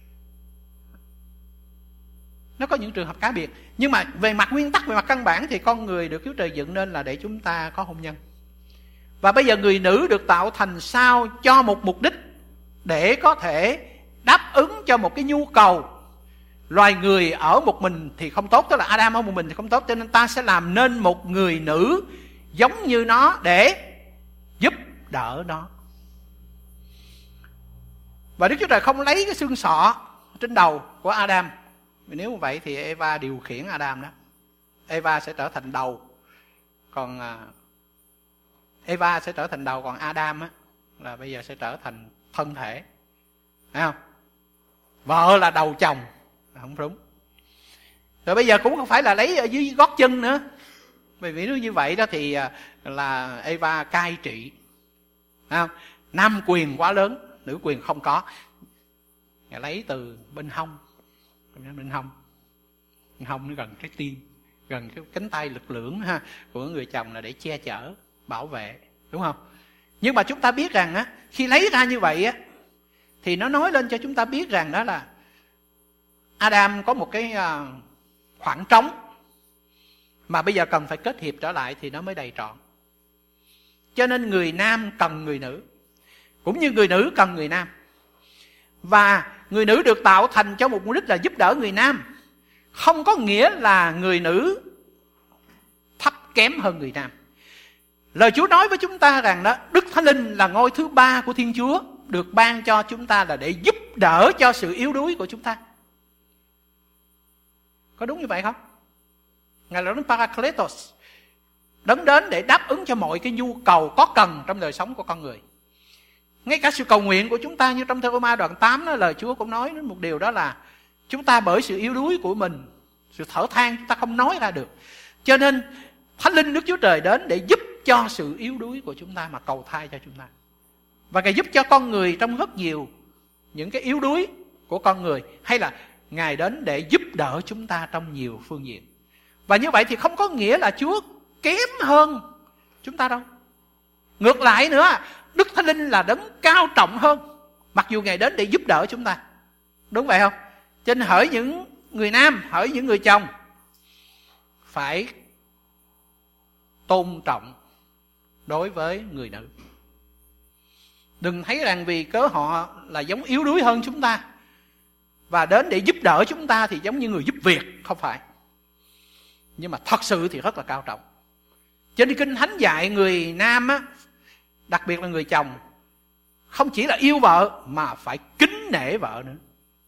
Nó có những trường hợp cá biệt. Nhưng mà về mặt nguyên tắc, về mặt căn bản thì con người được Chúa Trời dựng nên là để chúng ta có hôn nhân. Và bây giờ người nữ được tạo thành sao cho một mục đích, để có thể đáp ứng cho một cái nhu cầu. Loài người ở một mình thì không tốt, tức là Adam ở một mình thì không tốt, cho nên ta sẽ làm nên một người nữ giống như nó để giúp đỡ nó. Và Đức Chúa Trời không lấy cái xương sọ trên đầu của Adam. Vì nếu như vậy thì Eva điều khiển Adam đó. Eva sẽ trở thành đầu, còn Eva sẽ trở thành đầu, còn Adam á là bây giờ sẽ trở thành thân thể. Thấy không? Vợ là đầu chồng, không đúng. Rồi bây giờ cũng không phải là lấy ở dưới gót chân nữa. Vì nếu như vậy đó thì là Eva cai trị. Thấy không? Nam quyền quá lớn, nữ quyền không có. Ngài lấy từ bên hông. Bên hông nó gần trái tim, gần cái cánh tay lực lưỡng ha của người chồng là để che chở, bảo vệ, đúng không? Nhưng mà chúng ta biết rằng á, khi lấy ra như vậy á, thì nó nói lên cho chúng ta biết rằng đó là Adam có một cái khoảng trống mà bây giờ cần phải kết hiệp trở lại thì nó mới đầy trọn. Cho nên người nam cần người nữ, cũng như người nữ cần người nam. Và người nữ được tạo thành cho một mục đích là giúp đỡ người nam. Không có nghĩa là người nữ thấp kém hơn người nam. Lời Chúa nói với chúng ta rằng đó, Đức Thánh Linh là ngôi thứ ba của Thiên Chúa, được ban cho chúng ta là để giúp đỡ cho sự yếu đuối của chúng ta. Có đúng như vậy không? Ngài là đấng Parakletos, đấng đến để đáp ứng cho mọi cái nhu cầu có cần trong đời sống của con người. Ngay cả sự cầu nguyện của chúng ta, như trong Thơ-ma đoạn 8 đó, lời Chúa cũng nói đến một điều đó là chúng ta bởi sự yếu đuối của mình, sự thở than chúng ta không nói ra được. Cho nên Thánh Linh Đức Chúa Trời đến để giúp cho sự yếu đuối của chúng ta mà cầu thai cho chúng ta. Và Ngài giúp cho con người trong rất nhiều những cái yếu đuối của con người, hay là Ngài đến để giúp đỡ chúng ta trong nhiều phương diện. Và như vậy thì không có nghĩa là Chúa kém hơn chúng ta đâu. Ngược lại nữa, Đức Thánh Linh là đấng cao trọng hơn, mặc dù Ngài đến để giúp đỡ chúng ta. Đúng vậy không? Cho nên hỡi những người nam, hỡi những người chồng, phải tôn trọng đối với người nữ. Đừng thấy rằng vì cớ họ là giống yếu đuối hơn chúng ta và đến để giúp đỡ chúng ta thì giống như người giúp việc. Không phải. Nhưng mà thật sự thì rất là cao trọng. Cho nên Kinh Thánh dạy người nam á, đặc biệt là người chồng, không chỉ là yêu vợ mà phải kính nể vợ nữa.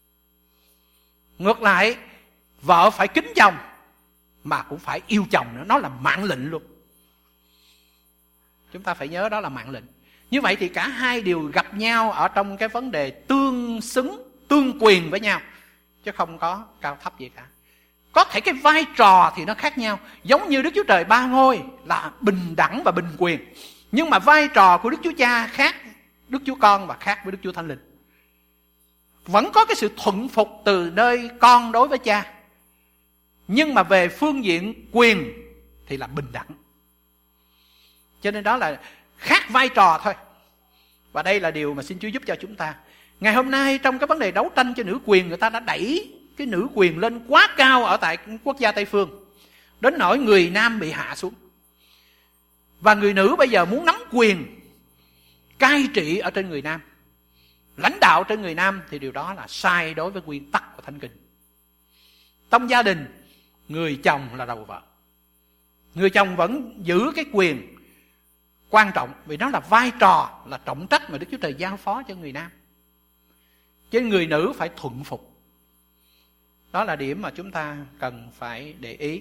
Ngược lại, vợ phải kính chồng mà cũng phải yêu chồng nữa. Nó là mạng lệnh luôn. Chúng ta phải nhớ đó là mạng lệnh. Như vậy thì cả hai đều gặp nhau ở trong cái vấn đề tương xứng, tương quyền với nhau. Chứ chứ không có cao thấp gì cả. Có thể cái vai trò thì nó khác nhau, giống như Đức Chúa Trời ba ngôi là bình đẳng và bình quyền, nhưng mà vai trò của Đức Chúa Cha khác Đức Chúa Con và khác với Đức Chúa Thánh Linh. Vẫn có cái sự thuận phục từ nơi con đối với cha, nhưng mà về phương diện quyền thì là bình đẳng. Cho nên đó là khác vai trò thôi. Và đây là điều mà xin Chúa giúp cho chúng ta. Ngày hôm nay trong cái vấn đề đấu tranh cho nữ quyền, người ta đã đẩy cái nữ quyền lên quá cao ở tại quốc gia Tây Phương, đến nỗi người nam bị hạ xuống. Và người nữ bây giờ muốn nắm quyền cai trị ở trên người nam, lãnh đạo trên người nam, thì điều đó là sai đối với nguyên tắc của Thánh Kinh. Trong gia đình, người chồng là đầu vợ. Người chồng vẫn giữ cái quyền quan trọng, vì nó là vai trò, là trọng trách mà Đức Chúa Trời giao phó cho người nam. Chứ người nữ phải thuận phục. Đó là điểm mà chúng ta cần phải để ý.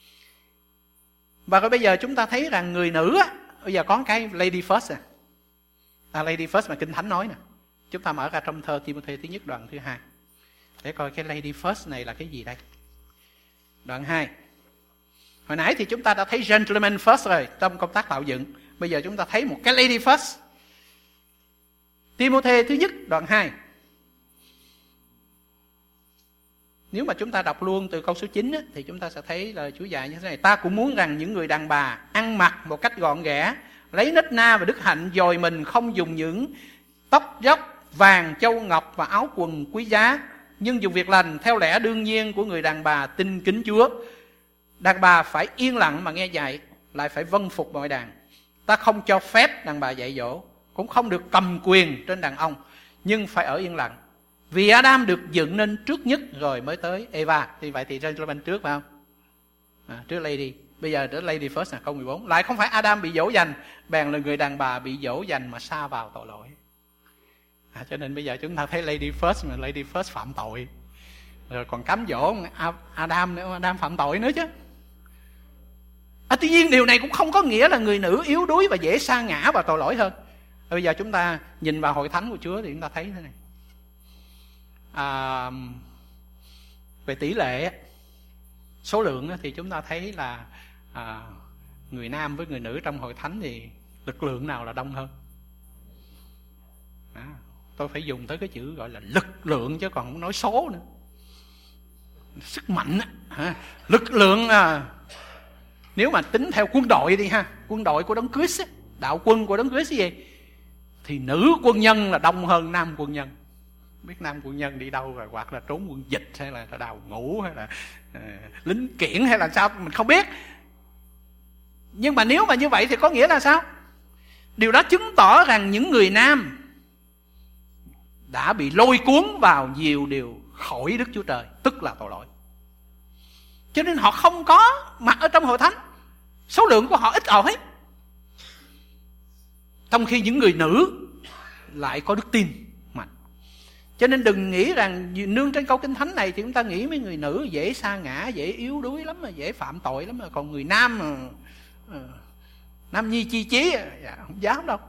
Và rồi bây giờ chúng ta thấy rằng người nữ á, bây giờ có cái lady first lady first mà Kinh Thánh nói nè. Chúng ta mở ra trong thơ Ti-mô-thê thứ nhất đoạn thứ 2 để coi cái lady first này là cái gì đây. Đoạn 2. Hồi nãy thì chúng ta đã thấy gentleman first rồi trong công tác tạo dựng. Bây giờ chúng ta thấy một cái lady first. Ti-mô-thê thứ nhất đoạn 2. Nếu mà chúng ta đọc luôn từ câu số 9 thì chúng ta sẽ thấy là Chúa dạy như thế này: ta cũng muốn rằng những người đàn bà ăn mặc một cách gọn ghẽ, lấy nết na và đức hạnh dòi mình, không dùng những tóc dốc, vàng, châu ngọc và áo quần quý giá, nhưng dùng việc lành theo lẽ đương nhiên của người đàn bà tin kính Chúa. Đàn bà phải yên lặng mà nghe dạy, lại phải vâng phục mọi đàn. Ta không cho phép đàn bà dạy dỗ, cũng không được cầm quyền trên đàn ông, nhưng phải ở yên lặng. Vì Adam được dựng nên trước nhất rồi mới tới Eva. Thì vậy thì gentleman trước phải không? Trước lady. Bây giờ tới lady first là câu 14. Lại không phải Adam bị dỗ dành, bèn là người đàn bà bị dỗ dành mà sa vào tội lỗi. Cho nên bây giờ chúng ta thấy lady first mà lady first phạm tội, rồi còn cám dỗ Adam nữa, Adam phạm tội nữa chứ. Tuy nhiên điều này cũng không có nghĩa là người nữ yếu đuối và dễ sa ngã vào tội lỗi hơn. Bây giờ chúng ta nhìn vào hội thánh của Chúa thì chúng ta thấy thế này. Về tỷ lệ, số lượng thì chúng ta thấy là người nam với người nữ trong hội thánh thì lực lượng nào là đông hơn? Tôi phải dùng tới cái chữ gọi là lực lượng chứ còn không nói số nữa. Sức mạnh lực lượng nếu mà tính theo quân đội đi ha, quân đội của Đấng Christ, đạo quân của Đấng Christ gì, thì nữ quân nhân là đông hơn nam quân nhân. Biết nam quân nhân đi đâu rồi, hoặc là trốn quân dịch, hay là đào ngũ, hay là lính kiển, hay là sao mình không biết. Nhưng mà nếu mà như vậy thì có nghĩa là sao? Điều đó chứng tỏ rằng những người nam đã bị lôi cuốn vào nhiều điều khỏi Đức Chúa Trời, tức là tội lỗi. Cho nên họ không có mặt ở trong hội thánh, số lượng của họ ít ỏi. Trong khi những người nữ lại có đức tin mạnh. Cho nên đừng nghĩ rằng nương trên câu Kinh Thánh này thì chúng ta nghĩ mấy người nữ dễ sa ngã, dễ yếu đuối lắm, mà dễ phạm tội lắm, mà còn người nam nam nhi chi chí không dám đâu.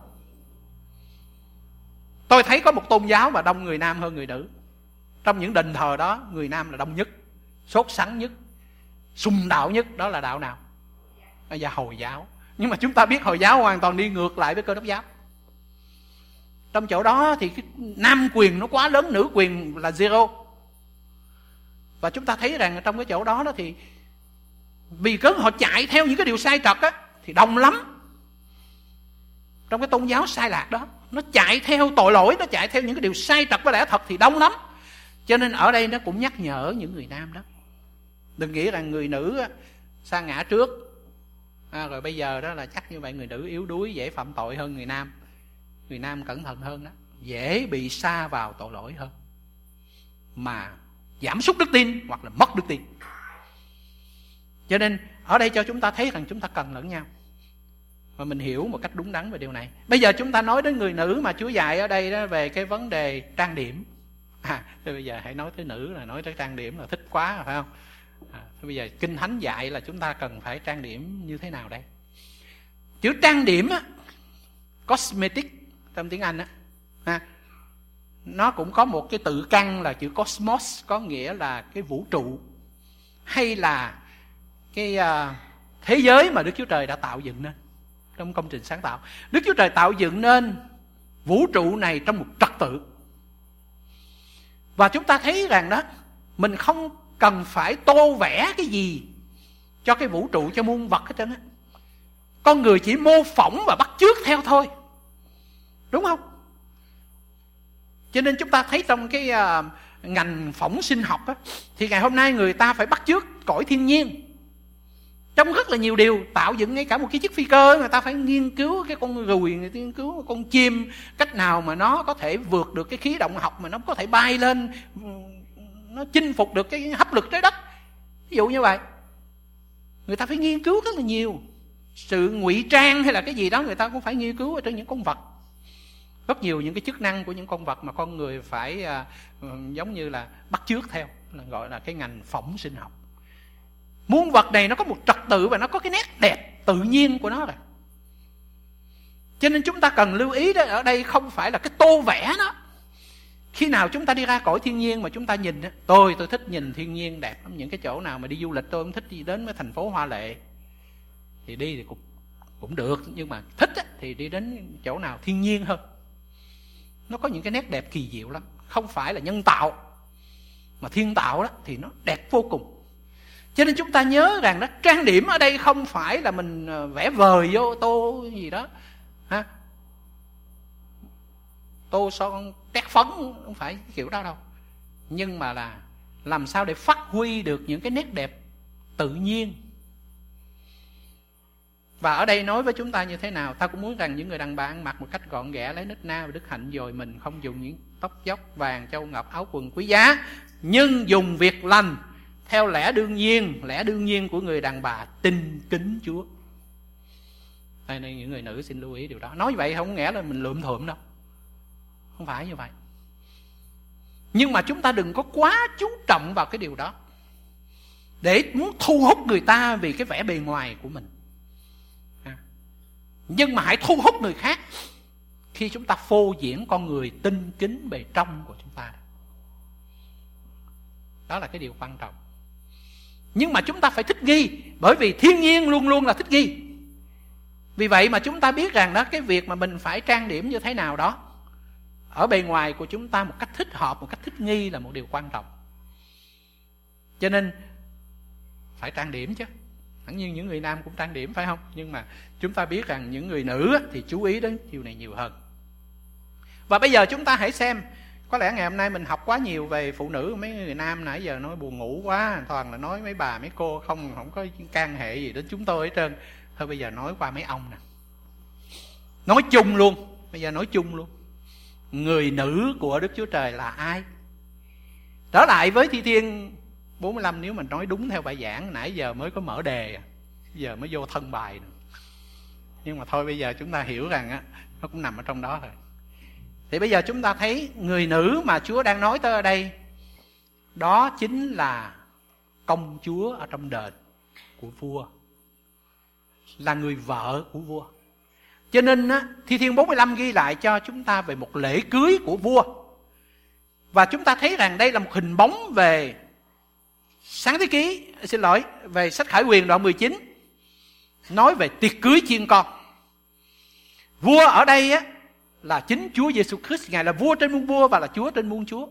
Tôi thấy có một tôn giáo mà đông người nam hơn người nữ. Trong những đền thờ đó, người nam là đông nhất, sốt sắng nhất, sùng đạo nhất. Đó là đạo nào? Đó là Hồi giáo. Nhưng mà chúng ta biết Hồi giáo hoàn toàn đi ngược lại với Cơ Đốc giáo. Trong chỗ đó thì cái nam quyền nó quá lớn, nữ quyền là zero. Và chúng ta thấy rằng trong cái chỗ đó thì vì cớ họ chạy theo những cái điều sai trật á, thì đông lắm. Trong cái tôn giáo sai lạc đó, nó chạy theo tội lỗi, nó chạy theo những cái điều sai trật với lẽ thật thì đông lắm. Cho nên ở đây nó cũng nhắc nhở những người nam đó, đừng nghĩ rằng người nữ sa ngã trước, rồi bây giờ đó là chắc như vậy người nữ yếu đuối, dễ phạm tội hơn người nam. Người nam cẩn thận hơn đó, dễ bị sa vào tội lỗi hơn, mà giảm sút đức tin hoặc là mất đức tin. Cho nên ở đây cho chúng ta thấy rằng chúng ta cần lẫn nhau, và mình hiểu một cách đúng đắn về điều này. Bây giờ chúng ta nói đến người nữ mà Chúa dạy ở đây đó về cái vấn đề trang điểm. Thế bây giờ hãy nói tới nữ là nói tới trang điểm là thích quá rồi, phải không? Thế bây giờ Kinh Thánh dạy là chúng ta cần phải trang điểm như thế nào đây? Chữ trang điểm á, cosmetic trong tiếng Anh á, nó cũng có một cái tự căn là chữ cosmos, có nghĩa là cái vũ trụ, hay là cái thế giới mà Đức Chúa Trời đã tạo dựng nên trong công trình sáng tạo. Đức Chúa Trời tạo dựng nên vũ trụ này trong một trật tự. Và chúng ta thấy rằng đó, mình không cần phải tô vẽ cái gì cho cái vũ trụ, cho muôn vật hết trơn á. Con người chỉ mô phỏng và bắt chước theo thôi, đúng không? Cho nên chúng ta thấy trong cái ngành phỏng sinh học á, thì ngày hôm nay người ta phải bắt chước cõi thiên nhiên trong rất là nhiều điều. Tạo dựng ngay cả một cái chiếc phi cơ, người ta phải nghiên cứu cái con ruồi, người ta nghiên cứu con chim, cách nào mà nó có thể vượt được cái khí động học, mà nó có thể bay lên, nó chinh phục được cái hấp lực trái đất. Ví dụ như vậy, người ta phải nghiên cứu rất là nhiều. Sự ngụy trang hay là cái gì đó người ta cũng phải nghiên cứu ở trên những con vật. Rất nhiều những cái chức năng của những con vật mà con người phải giống như là bắt chước theo, là gọi là cái ngành phỏng sinh học. Muôn vật này nó có một trật tự và nó có cái nét đẹp tự nhiên của nó rồi. Cho nên chúng ta cần lưu ý đó, ở đây không phải là cái tô vẽ nó. Khi nào chúng ta đi ra cõi thiên nhiên mà chúng ta nhìn, tôi thích nhìn thiên nhiên đẹp lắm. Những cái chỗ nào mà đi du lịch tôi không thích đi đến với thành phố hoa lệ, thì đi thì cũng được, nhưng mà thích thì đi đến chỗ nào thiên nhiên hơn. Nó có những cái nét đẹp kỳ diệu lắm, không phải là nhân tạo mà thiên tạo đó, thì nó đẹp vô cùng. Cho nên chúng ta nhớ rằng đó, trang điểm ở đây không phải là mình vẽ vời vô tô gì đó ha, tô son tét phấn, không phải kiểu đó đâu. Nhưng mà là làm sao để phát huy được những cái nét đẹp tự nhiên. Và ở đây nói với chúng ta như thế nào? Ta cũng muốn rằng những người đàn bà ăn mặc một cách gọn ghẽ, lấy nết na và đức hạnh dồi mình, không dùng những tóc dốc vàng châu ngọc, áo quần quý giá, nhưng dùng việc lành theo lẽ đương nhiên của người đàn bà tin kính Chúa. Đây nên những người nữ xin lưu ý điều đó. Nói như vậy không nghĩa là mình lượm thượm đâu, không phải như vậy. Nhưng mà chúng ta đừng có quá chú trọng vào cái điều đó để muốn thu hút người ta vì cái vẻ bề ngoài của mình. Nhưng mà hãy thu hút người khác khi chúng ta phô diễn con người tinh kính bề trong của chúng ta. Đó là cái điều quan trọng. Nhưng mà chúng ta phải thích nghi, bởi vì thiên nhiên luôn luôn là thích nghi. Vì vậy mà chúng ta biết rằng đó, cái việc mà mình phải trang điểm như thế nào đó ở bề ngoài của chúng ta một cách thích hợp, một cách thích nghi là một điều quan trọng. Cho nên phải trang điểm chứ. Hẳn nhiên những người nam cũng trang điểm phải không? Nhưng mà chúng ta biết rằng những người nữ thì chú ý đến điều này nhiều hơn. Và bây giờ chúng ta hãy xem, có lẽ ngày hôm nay mình học quá nhiều về phụ nữ. Mấy người nam nãy giờ nói buồn ngủ quá, toàn là nói mấy bà mấy cô, không có can hệ gì đến chúng tôi hết trơn. Thôi bây giờ nói qua mấy ông nè. Nói chung luôn, bây giờ nói chung luôn. Người nữ của Đức Chúa Trời là ai? Trở lại với Thi Thiên 45, nếu mình nói đúng theo bài giảng, nãy giờ mới có mở đề, giờ mới vô thân bài. Nhưng mà thôi bây giờ chúng ta hiểu rằng nó cũng nằm ở trong đó rồi. Thì bây giờ chúng ta thấy người nữ mà Chúa đang nói tới ở đây, đó chính là công chúa ở trong đền của vua, là người vợ của vua. Cho nên Thi Thiên 45 ghi lại cho chúng ta về một lễ cưới của vua. Và chúng ta thấy rằng đây là một hình bóng về Sáng Thế Ký, về sách Khải Huyền đoạn 19, nói về tiệc cưới chiên con. Vua ở đây là chính Chúa Giêsu Christ, Ngài là vua trên muôn vua và là Chúa trên muôn chúa.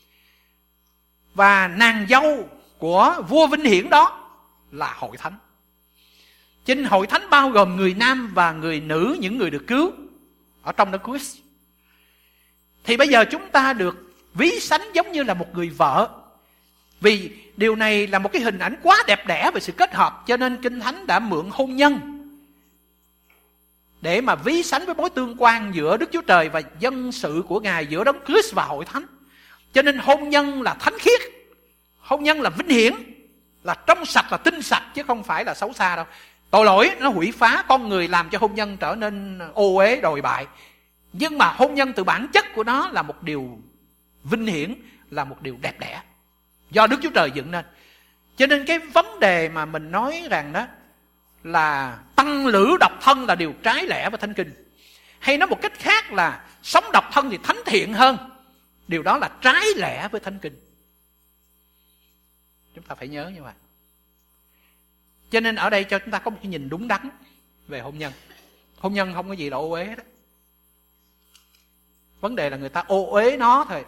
Và nàng dâu của vua vinh hiển đó là hội thánh. Trên hội thánh bao gồm người nam và người nữ, những người được cứu ở trong Đấng Christ. Thì bây giờ chúng ta được ví sánh giống như là một người vợ. Vì điều này là một cái hình ảnh quá đẹp đẽ về sự kết hợp, cho nên Kinh Thánh đã mượn hôn nhân để mà ví sánh với mối tương quan giữa Đức Chúa Trời và dân sự của Ngài, giữa Đấng Christ và hội thánh. Cho nên hôn nhân là thánh khiết, hôn nhân là vinh hiển, là trong sạch, là tinh sạch, chứ không phải là xấu xa đâu. Tội lỗi nó hủy phá con người, làm cho hôn nhân trở nên ô uế đồi bại. Nhưng mà hôn nhân từ bản chất của nó là một điều vinh hiển, là một điều đẹp đẽ, do Đức Chúa Trời dựng nên. Cho nên cái vấn đề mà mình nói rằng đó là tăng lữ độc thân là điều trái lẽ với Thánh Kinh, hay nói một cách khác là sống độc thân thì thánh thiện hơn, Điều đó là trái lẽ với Thánh Kinh. Chúng ta phải nhớ như vậy. Cho nên ở đây cho chúng ta có một cái nhìn đúng đắn về hôn nhân. Hôn nhân không có gì là ô uế đó. Vấn đề là người ta ô uế nó thôi,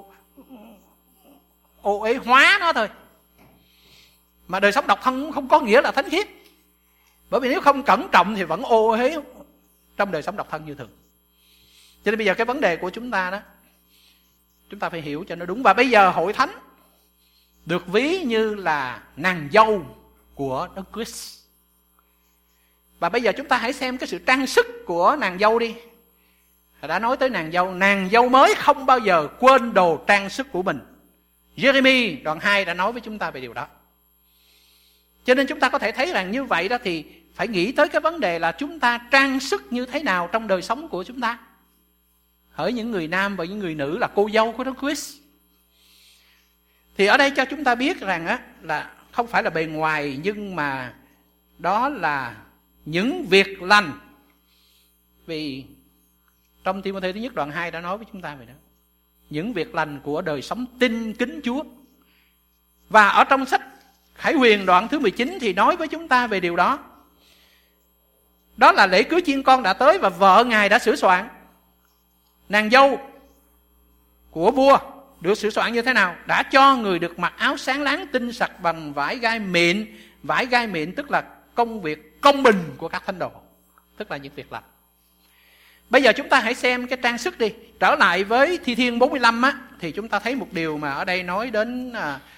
ô uế hóa nó thôi. Mà đời sống độc thân không có nghĩa là thánh khiết. Bởi vì nếu không cẩn trọng thì vẫn ô uế trong đời sống độc thân như thường. Cho nên bây giờ cái vấn đề của chúng ta đó, chúng ta phải hiểu cho nó đúng. Và bây giờ hội thánh được ví như là nàng dâu của Đấng Christ. Và bây giờ chúng ta hãy xem cái sự trang sức của nàng dâu đi. Đã nói tới nàng dâu mới không bao giờ quên đồ trang sức của mình. Jeremy đoạn 2 đã nói với chúng ta về điều đó. Cho nên chúng ta có thể thấy rằng như vậy đó thì phải nghĩ tới cái vấn đề là chúng ta trang sức như thế nào trong đời sống của chúng ta. Hỡi những người nam và những người nữ là cô dâu của Đấng Christ. Thì ở đây cho chúng ta biết rằng á, là không phải là bề ngoài, nhưng mà đó là những việc lành. Vì trong Ti-mô-thê thứ nhất đoạn 2 đã nói với chúng ta về đó. Những việc lành của đời sống tin kính Chúa. Và ở trong sách Khải Huyền đoạn thứ 19 thì nói với chúng ta về điều đó. Đó là lễ cưới chiên con đã tới và vợ Ngài đã sửa soạn. Nàng dâu của vua được sửa soạn như thế nào? Đã cho người được mặc áo sáng láng tinh sạch bằng vải gai mịn. Vải gai mịn tức là công việc công bình của các thánh đồ, tức là những việc lành. Bây giờ chúng ta hãy xem cái trang sức đi. Trở lại với Thi Thiên 45 á, thì chúng ta thấy một điều mà ở đây nói đến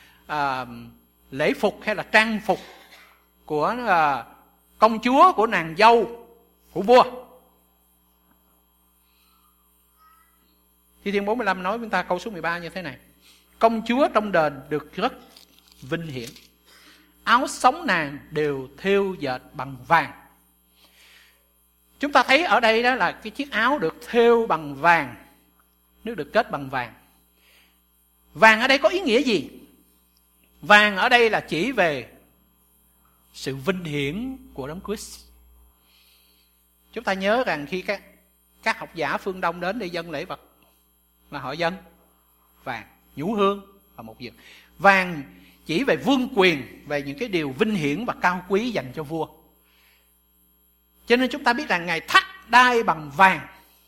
lễ phục hay là trang phục của công chúa, của nàng dâu của vua. Thi Thiên 45 nói với chúng ta câu số 13 như thế này: công chúa trong đền được rất vinh hiển, áo sống nàng đều thêu dệt bằng vàng. Chúng ta thấy ở đây đó là cái chiếc áo được thêu bằng vàng, nước được kết bằng vàng. Vàng ở đây có ý nghĩa gì? Vàng ở đây là chỉ về sự vinh hiển của Đấng Christ. Chúng ta nhớ rằng khi các học giả phương Đông đến để dâng lễ vật là họ dâng vàng, nhũ hương và một việc. Vàng chỉ về vương quyền, về những cái điều vinh hiển và cao quý dành cho vua. Cho nên chúng ta biết rằng Ngài thắt đai bằng vàng.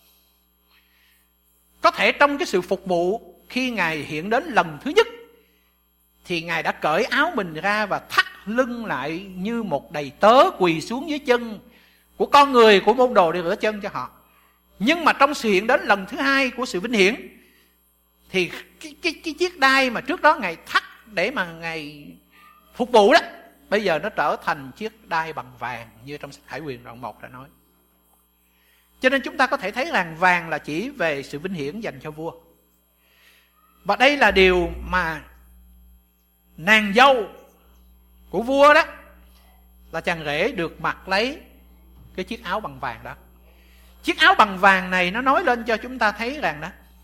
Có thể trong cái sự phục vụ, khi Ngài hiện đến lần thứ nhất thì Ngài đã cởi áo mình ra và thắt lưng lại như một đầy tớ quỳ xuống dưới chân của con người, của môn đồ để rửa chân cho họ. Nhưng mà trong sự hiện đến lần thứ hai của sự vinh hiển thì cái chiếc đai mà trước đó Ngài thắt để mà Ngài phục vụ đó, bây giờ nó trở thành chiếc đai bằng vàng, như trong sách Khải Huyền đoạn 1 đã nói. Cho nên chúng ta có thể thấy rằng vàng là chỉ về sự vinh hiển dành cho vua. Và đây là điều mà nàng dâu của vua đó, là chàng rể được mặc lấy cái chiếc áo bằng vàng đó. Chiếc áo bằng vàng này nó nói lên cho chúng ta thấy rằng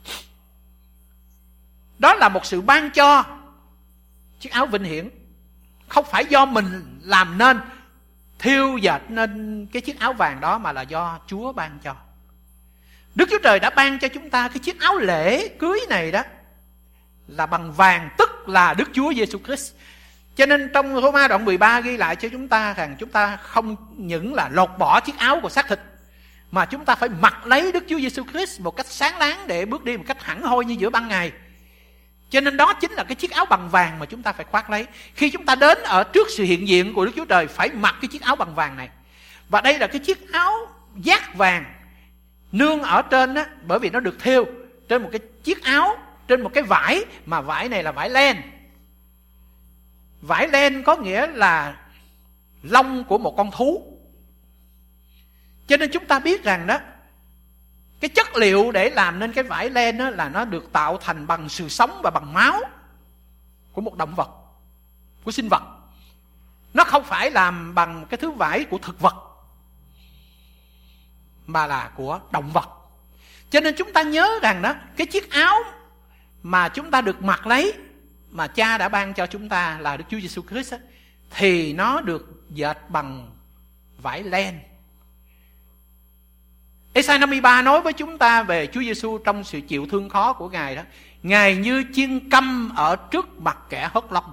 đó là một sự ban cho. Chiếc áo vinh hiển không phải do mình làm nên, thêu dệt nên cái chiếc áo vàng đó, mà là do Chúa ban cho. Đức Chúa Trời đã ban cho chúng ta cái chiếc áo lễ cưới này đó là bằng vàng, tức là Đức Chúa Giêsu Christ. Cho nên trong Roma đoạn 13 ghi lại cho chúng ta rằng chúng ta không những là lột bỏ chiếc áo của xác thịt, mà chúng ta phải mặc lấy Đức Chúa Giêsu Christ một cách sáng láng để bước đi một cách hẳn hoi như giữa ban ngày. Cho nên đó chính là cái chiếc áo bằng vàng mà chúng ta phải khoác lấy. Khi chúng ta đến ở trước sự hiện diện của Đức Chúa Trời, phải mặc cái chiếc áo bằng vàng này. Và đây là cái chiếc áo giác vàng nương ở trên đó, bởi vì nó được thêu trên một cái chiếc áo, trên một cái vải, mà vải này là vải len. Vải len có nghĩa là lông của một con thú. Cho nên chúng ta biết rằng đó, cái chất liệu để làm nên cái vải len đó là nó được tạo thành bằng sự sống và bằng máu của một động vật, của sinh vật. Nó không phải làm bằng cái thứ vải của thực vật, mà là của động vật. Cho nên chúng ta nhớ rằng đó, cái chiếc áo mà chúng ta được mặc lấy, mà Cha đã ban cho chúng ta là Đức Chúa Giêsu Christ á, thì nó được dệt bằng vải len. Ê-sai 53 nói với chúng ta về Chúa Giêsu trong sự chịu thương khó của Ngài đó. Ngài như chiên căm ở trước mặt kẻ hất long.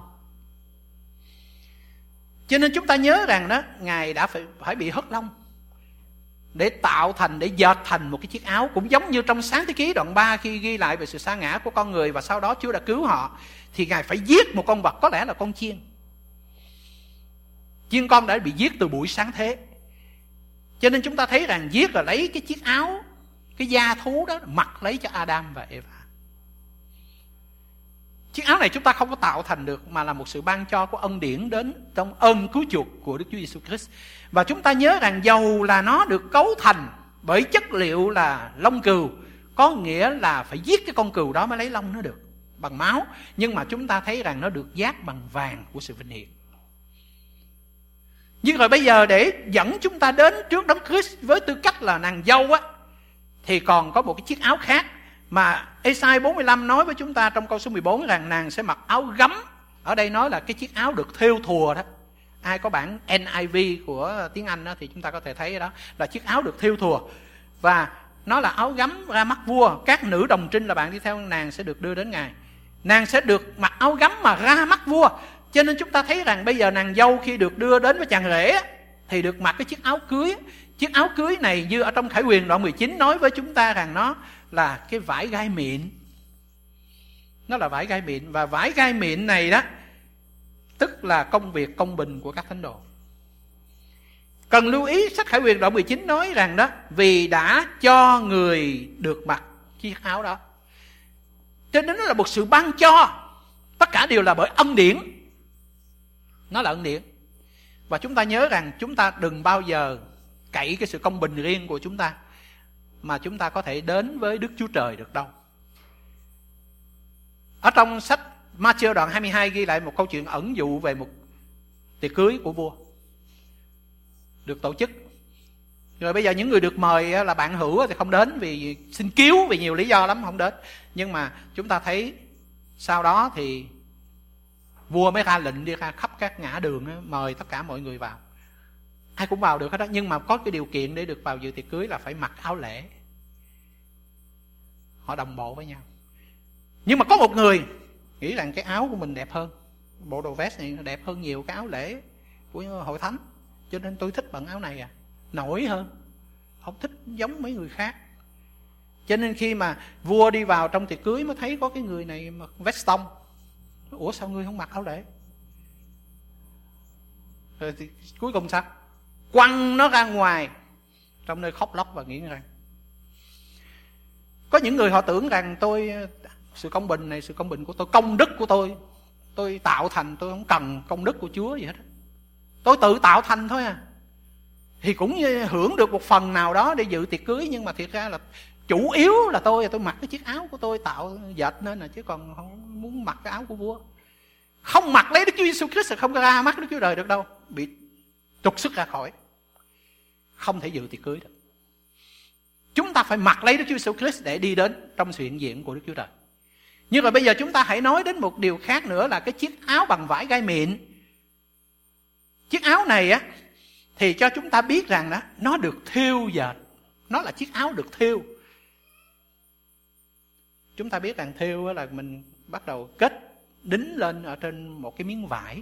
Cho nên chúng ta nhớ rằng đó, Ngài đã phải bị hất long để tạo thành, để dệt thành một cái chiếc áo. Cũng giống như trong Sáng Thế Ký đoạn 3 khi ghi lại về sự sa ngã của con người và sau đó Chúa đã cứu họ, thì Ngài phải giết một con vật, có lẽ là con chiên. Chiên con đã bị giết từ buổi sáng thế. Cho nên chúng ta thấy rằng giết rồi lấy cái chiếc áo, cái da thú đó mặc lấy cho Adam và Eva. Chiếc áo này chúng ta không có tạo thành được, mà là một sự ban cho của ân điển đến trong ơn cứu chuộc của Đức Chúa Giêsu Christ. Và chúng ta nhớ rằng dầu là nó được cấu thành bởi chất liệu là lông cừu, có nghĩa là phải giết cái con cừu đó mới lấy lông nó được, bằng máu. Nhưng mà chúng ta thấy rằng nó được dát bằng vàng của sự vinh hiển. Nhưng rồi bây giờ để dẫn chúng ta đến trước Đấng Christ với tư cách là nàng dâu á, thì còn có một cái chiếc áo khác mà Ê-sai 45 nói với chúng ta trong câu số 14 rằng nàng sẽ mặc áo gấm. Ở đây nói là cái chiếc áo được thêu thùa đó. Ai có bản NIV của tiếng Anh đó thì chúng ta có thể thấy đó là chiếc áo được thêu thùa. Và nó là áo gấm ra mắt vua. Các nữ đồng trinh là bạn đi theo nàng sẽ được đưa đến Ngài. Nàng sẽ được mặc áo gấm mà ra mắt vua. Cho nên chúng ta thấy rằng bây giờ nàng dâu khi được đưa đến với chàng rể thì được mặc cái chiếc áo cưới. Chiếc áo cưới này như ở trong Khải Huyền đoạn 19 nói với chúng ta rằng nó là cái vải gai mịn. Nó là vải gai mịn. Và vải gai mịn này đó tức là công việc công bình của các thánh đồ. Cần lưu ý sách Khải Huyền đoạn 19 nói rằng đó, vì đã cho người được mặc chiếc áo đó. Cho nên nó là một sự ban cho. Tất cả đều là bởi ân điển. Nó là ân điển. Và chúng ta nhớ rằng chúng ta đừng bao giờ cậy cái sự công bình riêng của chúng ta mà chúng ta có thể đến với Đức Chúa Trời được đâu. Ở trong sách Ma-thi-ơ đoạn 22 ghi lại một câu chuyện ẩn dụ về một tiệc cưới của vua được tổ chức. Rồi bây giờ những người được mời là bạn hữu thì không đến vì xin cứu, vì nhiều lý do lắm không đến. Nhưng mà chúng ta thấy sau đó thì vua mới ra lệnh đi ra khắp các ngã đường mời tất cả mọi người vào. Ai cũng vào được hết đó. Nhưng mà có cái điều kiện để được vào dự tiệc cưới là phải mặc áo lễ. Họ đồng bộ với nhau. Nhưng mà có một người nghĩ rằng cái áo của mình đẹp hơn, bộ đồ vest này đẹp hơn nhiều cái áo lễ của hội thánh, cho nên tôi thích bận áo này à, nổi hơn, không thích giống mấy người khác. Cho nên khi mà vua đi vào trong tiệc cưới mới thấy có cái người này mặc vest tông. Ủa sao ngươi không mặc áo lễ? Rồi thì cuối cùng sao? Quăng nó ra ngoài trong nơi khóc lóc và nghiến răng. Có những người họ tưởng rằng sự công bình này, sự công bình của tôi, công đức của tôi tạo thành, tôi không cần công đức của Chúa gì hết. Tôi tự tạo thành thôi à. Thì cũng hưởng được một phần nào đó để dự tiệc cưới, nhưng mà thiệt ra là chủ yếu là tôi mặc cái chiếc áo của tôi tạo dệt nên là, chứ còn không muốn mặc cái áo của vua. Không mặc lấy Đức Chúa Giêsu Christ là không ra mắt Đức Chúa Trời được đâu, bị trục xuất ra khỏi, không thể dự tiệc cưới được. Chúng ta phải mặc lấy Đức Chúa Giêsu Christ để đi đến trong sự hiện diện của Đức Chúa Trời. Nhưng rồi bây giờ chúng ta hãy nói đến một điều khác nữa là cái chiếc áo bằng vải gai mịn. Chiếc áo này á thì cho chúng ta biết rằng đó, nó được thêu dệt. Nó là chiếc áo được thêu. Chúng ta biết rằng thêu là mình bắt đầu kết đính lên ở trên một cái miếng vải.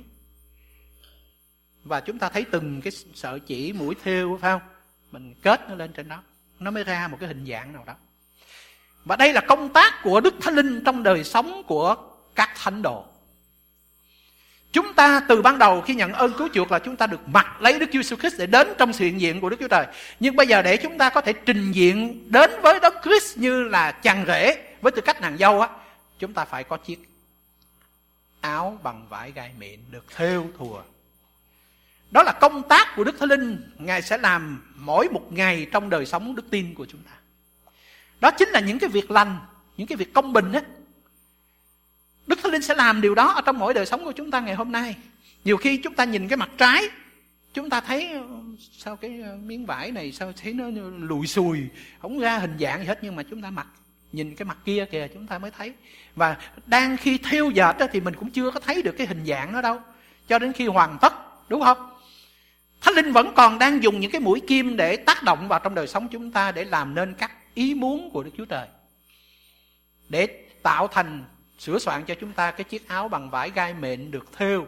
Và chúng ta thấy từng cái sợi chỉ mũi thêu, phải không? Mình kết nó lên trên đó, nó mới ra một cái hình dạng nào đó. Và đây là công tác của Đức Thánh Linh trong đời sống của các thánh đồ. Chúng ta từ ban đầu khi nhận ơn cứu chuộc là chúng ta được mặc lấy Đức Chúa Jesus Christ để đến trong sự hiện diện của Đức Chúa Trời. Nhưng bây giờ để chúng ta có thể trình diện đến với Đấng Christ như là chàng rể với tư cách nàng dâu á, chúng ta phải có chiếc áo bằng vải gai mịn được thêu thùa. Đó là công tác của Đức Thánh Linh, Ngài sẽ làm mỗi một ngày trong đời sống đức tin của chúng ta. Đó chính là những cái việc lành, những cái việc công bình á. Đức Thánh Linh sẽ làm điều đó ở trong mỗi đời sống của chúng ta ngày hôm nay. Nhiều khi chúng ta nhìn cái mặt trái, chúng ta thấy sao cái miếng vải này sao thấy nó lùi xùi, không ra hình dạng gì hết, nhưng mà chúng ta mặc, nhìn cái mặt kia kìa chúng ta mới thấy. Và đang khi thêu dệt thì mình cũng chưa có thấy được cái hình dạng nó đâu, cho đến khi hoàn tất, đúng không? Thánh Linh vẫn còn đang dùng những cái mũi kim để tác động vào trong đời sống chúng ta, để làm nên các ý muốn của Đức Chúa Trời, để tạo thành, sửa soạn cho chúng ta cái chiếc áo bằng vải gai mịn được thêu.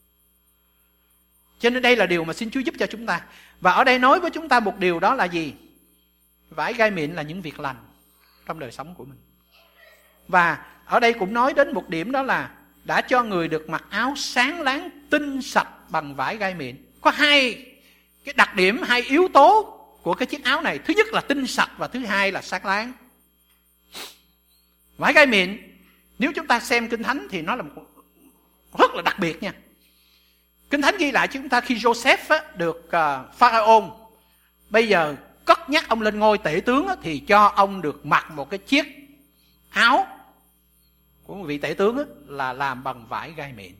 Cho nên đây là điều mà xin Chúa giúp cho chúng ta. Và ở đây nói với chúng ta một điều, đó là gì? Vải gai mịn là những việc lành trong đời sống của mình. Và ở đây cũng nói đến một điểm, đó là đã cho người được mặc áo sáng láng tinh sạch bằng vải gai mịn. Có hai cái đặc điểm, hai yếu tố của cái chiếc áo này. Thứ nhất là tinh sạch và thứ hai là sáng láng. Vải gai mịn, nếu chúng ta xem Kinh Thánh thì nó là một rất là đặc biệt nha. Kinh Thánh ghi lại chúng ta khi Joseph được Pharaoh bây giờ cất nhắc ông lên ngôi tể tướng, thì cho ông được mặc một cái chiếc áo của một vị tể tướng là làm bằng vải gai mịn.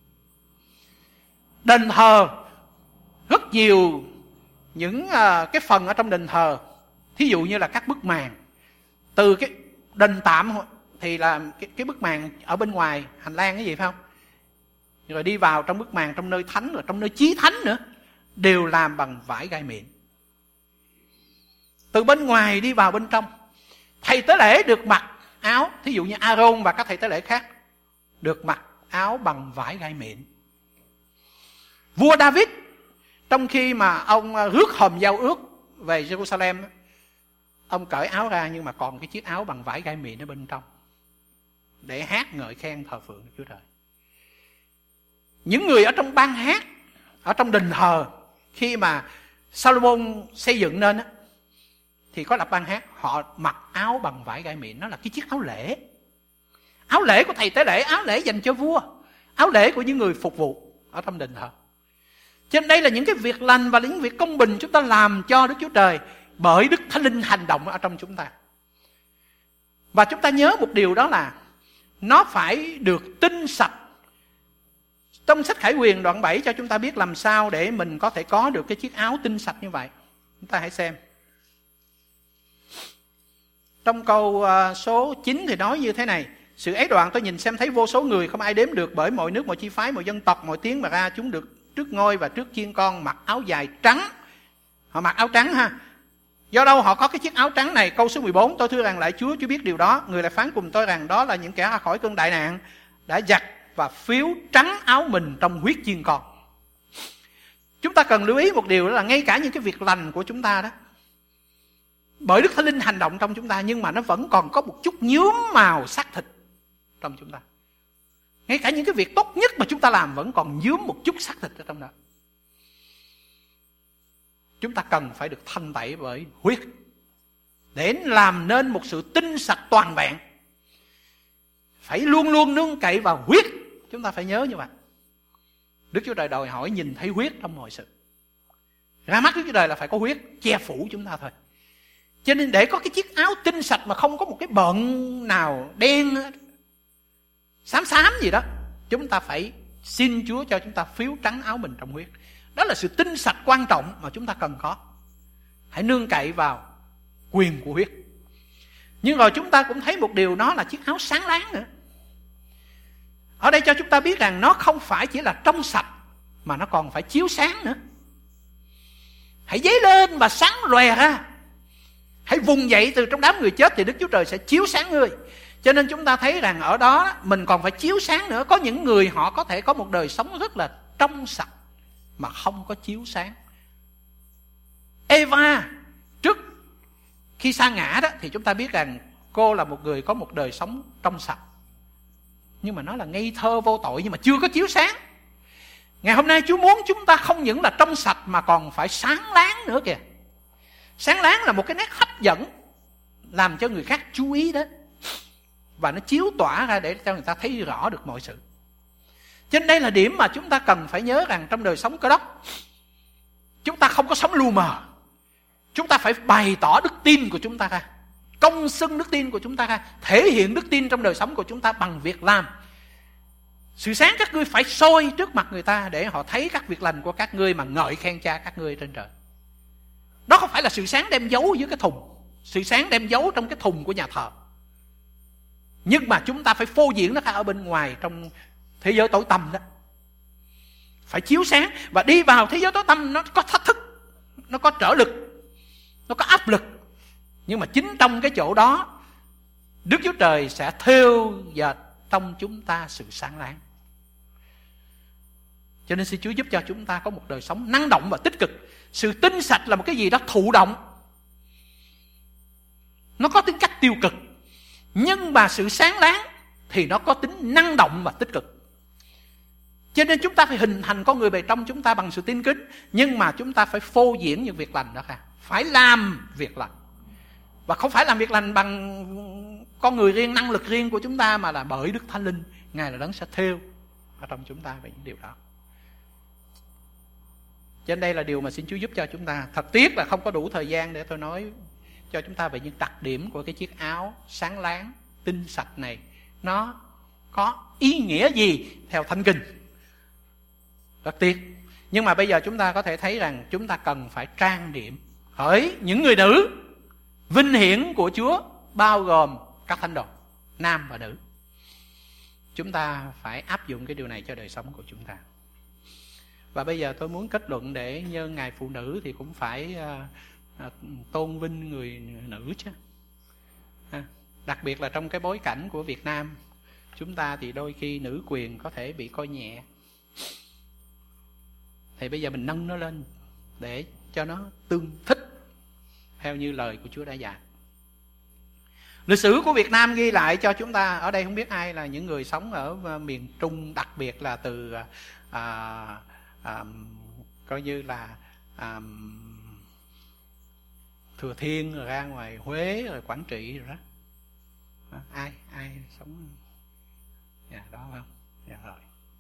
Đền thờ rất nhiều những cái phần ở trong đền thờ, thí dụ như là các bức màn. Từ cái đền tạm thì là cái bức màn ở bên ngoài hành lang cái gì phải không? Rồi đi vào trong bức màn trong nơi thánh, rồi trong nơi chí thánh nữa, đều làm bằng vải gai mịn. Từ bên ngoài đi vào bên trong, thầy tế lễ được mặc áo, thí dụ như Aaron và các thầy tế lễ khác được mặc áo bằng vải gai mịn. Vua David, trong khi mà ông rước hòm giao ước về Jerusalem, ông cởi áo ra nhưng mà còn cái chiếc áo bằng vải gai mịn ở bên trong, để hát ngợi khen thờ phượng Chúa Trời. Những người ở trong ban hát, ở trong đền thờ, khi mà Solomon xây dựng nên thì có lập ban hát, họ mặc áo bằng vải gai mịn. Nó là cái chiếc áo lễ. Áo lễ của thầy tế lễ, áo lễ dành cho vua, áo lễ của những người phục vụ ở trong đền thờ. Cho nên đây là những cái việc lành và những việc công bình chúng ta làm cho Đức Chúa Trời, bởi Đức Thánh Linh hành động ở trong chúng ta. Và chúng ta nhớ một điều, đó là nó phải được tinh sạch. Trong sách Khải Huyền đoạn 7 cho chúng ta biết làm sao để mình có thể có được cái chiếc áo tinh sạch như vậy. Chúng ta hãy xem. Trong câu số 9 thì nói như thế này: sự ấy đoạn tôi nhìn xem thấy vô số người không ai đếm được, bởi mọi nước, mọi chi phái, mọi dân tộc, mọi tiếng mà ra, chúng được trước ngôi và trước chiên con mặc áo dài trắng. Họ mặc áo trắng ha. Do đâu họ có cái chiếc áo trắng này? Câu số 14: tôi thưa rằng lại Chúa biết điều đó. Người lại phán cùng tôi rằng đó là những kẻ ra khỏi cơn đại nạn đã giặt và phiếu trắng áo mình trong huyết chiên con. Chúng ta cần lưu ý một điều, đó là ngay cả những cái việc lành của chúng ta đó, bởi Đức Thánh Linh hành động trong chúng ta, nhưng mà nó vẫn còn có một chút nhuốm màu xác thịt trong chúng ta. Ngay cả những cái việc tốt nhất mà chúng ta làm vẫn còn nhuốm một chút xác thịt ở trong đó. Chúng ta cần phải được thanh tẩy bởi huyết để làm nên một sự tinh sạch toàn vẹn. Phải luôn luôn nương cậy vào huyết. Chúng ta phải nhớ như vậy. Đức Chúa Trời đòi hỏi nhìn thấy huyết trong mọi sự. Ra mắt Đức Chúa Trời là phải có huyết che phủ chúng ta thôi. Cho nên để có cái chiếc áo tinh sạch mà không có một cái bận nào đen xám xám gì đó, chúng ta phải xin Chúa cho chúng ta phiếu trắng áo mình trong huyết. Đó là sự tinh sạch quan trọng mà chúng ta cần có. Hãy nương cậy vào quyền của huyết. Nhưng rồi chúng ta cũng thấy một điều, nó là chiếc áo sáng láng nữa. Ở đây cho chúng ta biết rằng nó không phải chỉ là trong sạch, mà nó còn phải chiếu sáng nữa. Hãy dấy lên và sáng lòe ra. Hãy vùng dậy từ trong đám người chết thì Đức Chúa Trời sẽ chiếu sáng ngươi. Cho nên chúng ta thấy rằng ở đó mình còn phải chiếu sáng nữa. Có những người họ có thể có một đời sống rất là trong sạch mà không có chiếu sáng. Eva trước khi sa ngã đó thì chúng ta biết rằng cô là một người có một đời sống trong sạch, nhưng mà nó là ngây thơ vô tội, nhưng mà chưa có chiếu sáng. Ngày hôm nay Chúa muốn chúng ta không những là trong sạch mà còn phải sáng láng nữa kìa. Sáng láng là một cái nét hấp dẫn, làm cho người khác chú ý đến, và nó chiếu tỏa ra để cho người ta thấy rõ được mọi sự. Cho nên đây là điểm mà chúng ta cần phải nhớ, rằng trong đời sống Cơ Đốc, chúng ta không có sống lu mờ. Chúng ta phải bày tỏ đức tin của chúng ta ra, công xưng đức tin của chúng ta ra, thể hiện đức tin trong đời sống của chúng ta bằng việc làm. Sự sáng các ngươi phải soi trước mặt người ta, để họ thấy các việc lành của các ngươi mà ngợi khen Cha các ngươi trên trời. Đó không phải là sự sáng đem giấu dưới cái thùng, sự sáng đem giấu trong cái thùng của nhà thờ. Nhưng mà chúng ta phải phô diễn nó ra ở bên ngoài, trong thế giới tối tăm đó. Phải chiếu sáng. Và đi vào thế giới tối tăm nó có thách thức, nó có trở lực, nó có áp lực. Nhưng mà chính trong cái chỗ đó, Đức Chúa Trời sẽ thêu dệt trong chúng ta sự sáng láng. Cho nên xin Chúa giúp cho chúng ta có một đời sống năng động và tích cực. Sự tinh sạch là một cái gì đó thụ động, nó có tính cách tiêu cực. Nhưng mà sự sáng láng thì nó có tính năng động và tích cực. Cho nên chúng ta phải hình thành con người bề trong chúng ta bằng sự tin kính. Nhưng mà chúng ta phải phô diễn những việc lành đó ra. Phải làm việc lành. Và không phải làm việc lành bằng con người riêng, năng lực riêng của chúng ta, mà là bởi Đức Thánh Linh. Ngài là đấng sẽ thêu ở trong chúng ta về những điều đó. Cho nên đây là điều mà xin Chúa giúp cho chúng ta. Thật tiếc là không có đủ thời gian để tôi nói cho chúng ta về những đặc điểm của cái chiếc áo sáng láng, tinh sạch này. Nó có ý nghĩa gì theo Thánh Kinh. Rất tiếc. Nhưng mà bây giờ chúng ta có thể thấy rằng chúng ta cần phải trang điểm. Hỡi những người nữ, vinh hiển của Chúa bao gồm các thánh đồ, nam và nữ. Chúng ta phải áp dụng cái điều này cho đời sống của chúng ta. Và bây giờ tôi muốn kết luận để nhân ngày phụ nữ thì cũng phải tôn vinh người nữ chứ. Đặc biệt là trong cái bối cảnh của Việt Nam, chúng ta thì đôi khi nữ quyền có thể bị coi nhẹ. Thì bây giờ mình nâng nó lên để cho nó tương thích theo như lời của Chúa đã dạy. Lịch sử của Việt Nam ghi lại cho chúng ta, ở đây không biết ai là những người sống ở miền Trung, đặc biệt là từ coi như là Thừa Thiên rồi ra ngoài Huế rồi Quảng Trị rồi đó. Ai sống đó không? Dạ rồi.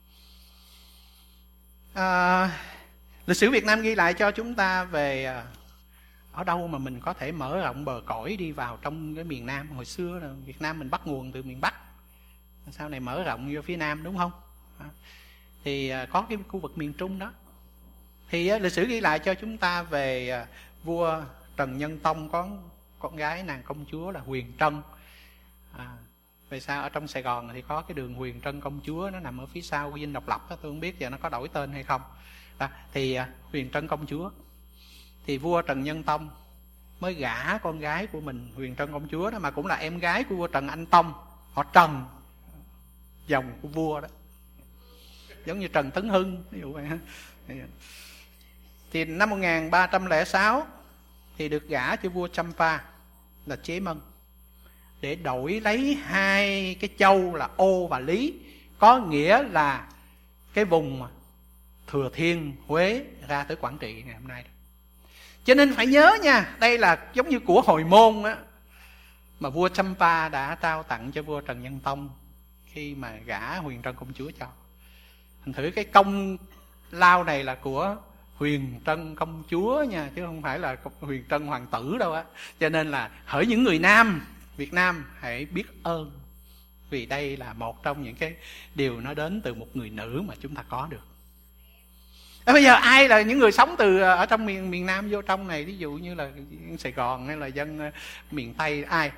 Lịch sử Việt Nam ghi lại cho chúng ta về ở đâu mà mình có thể mở rộng bờ cõi đi vào trong cái miền Nam. Hồi xưa là Việt Nam mình bắt nguồn từ miền Bắc, sau này mở rộng vô phía Nam, đúng không? Thì có cái khu vực miền Trung đó. Thì lịch sử ghi lại cho chúng ta về vua Trần Nhân Tông có con gái nàng công chúa là Huyền Trân. Về sau ở trong Sài Gòn thì có cái đường Huyền Trân Công Chúa, nó nằm ở phía sau của Dinh Độc Lập đó, tôi không biết giờ nó có đổi tên hay không. Thì Huyền Trân Công Chúa, thì vua Trần Nhân Tông mới gả con gái của mình Huyền Trân Công Chúa đó, mà cũng là em gái của vua Trần Anh Tông, họ Trần, dòng của vua đó, giống như Trần Tấn Hưng ví dụ vậy ha. Thì năm 1306 thì được gả cho vua Champa là Chế Mân, để đổi lấy hai cái châu là Ô và Lý, có nghĩa là cái vùng Thừa Thiên, Huế ra tới Quảng Trị ngày hôm nay. Cho nên phải nhớ nha, đây là giống như của hồi môn á, mà vua Champa đã trao tặng cho vua Trần Nhân Tông khi mà gả Huyền Trân Công Chúa cho. Thành thử cái công lao này là của Huyền Trân Công Chúa nha, chứ không phải là Huyền Trân Hoàng tử đâu á. Cho nên là hỡi những người nam Việt Nam hãy biết ơn, vì đây là một trong những cái điều nó đến từ một người nữ mà chúng ta có được. Bây giờ ai là những người sống từ ở trong miền Nam vô trong này, ví dụ như là Sài Gòn hay là dân miền Tây, ai?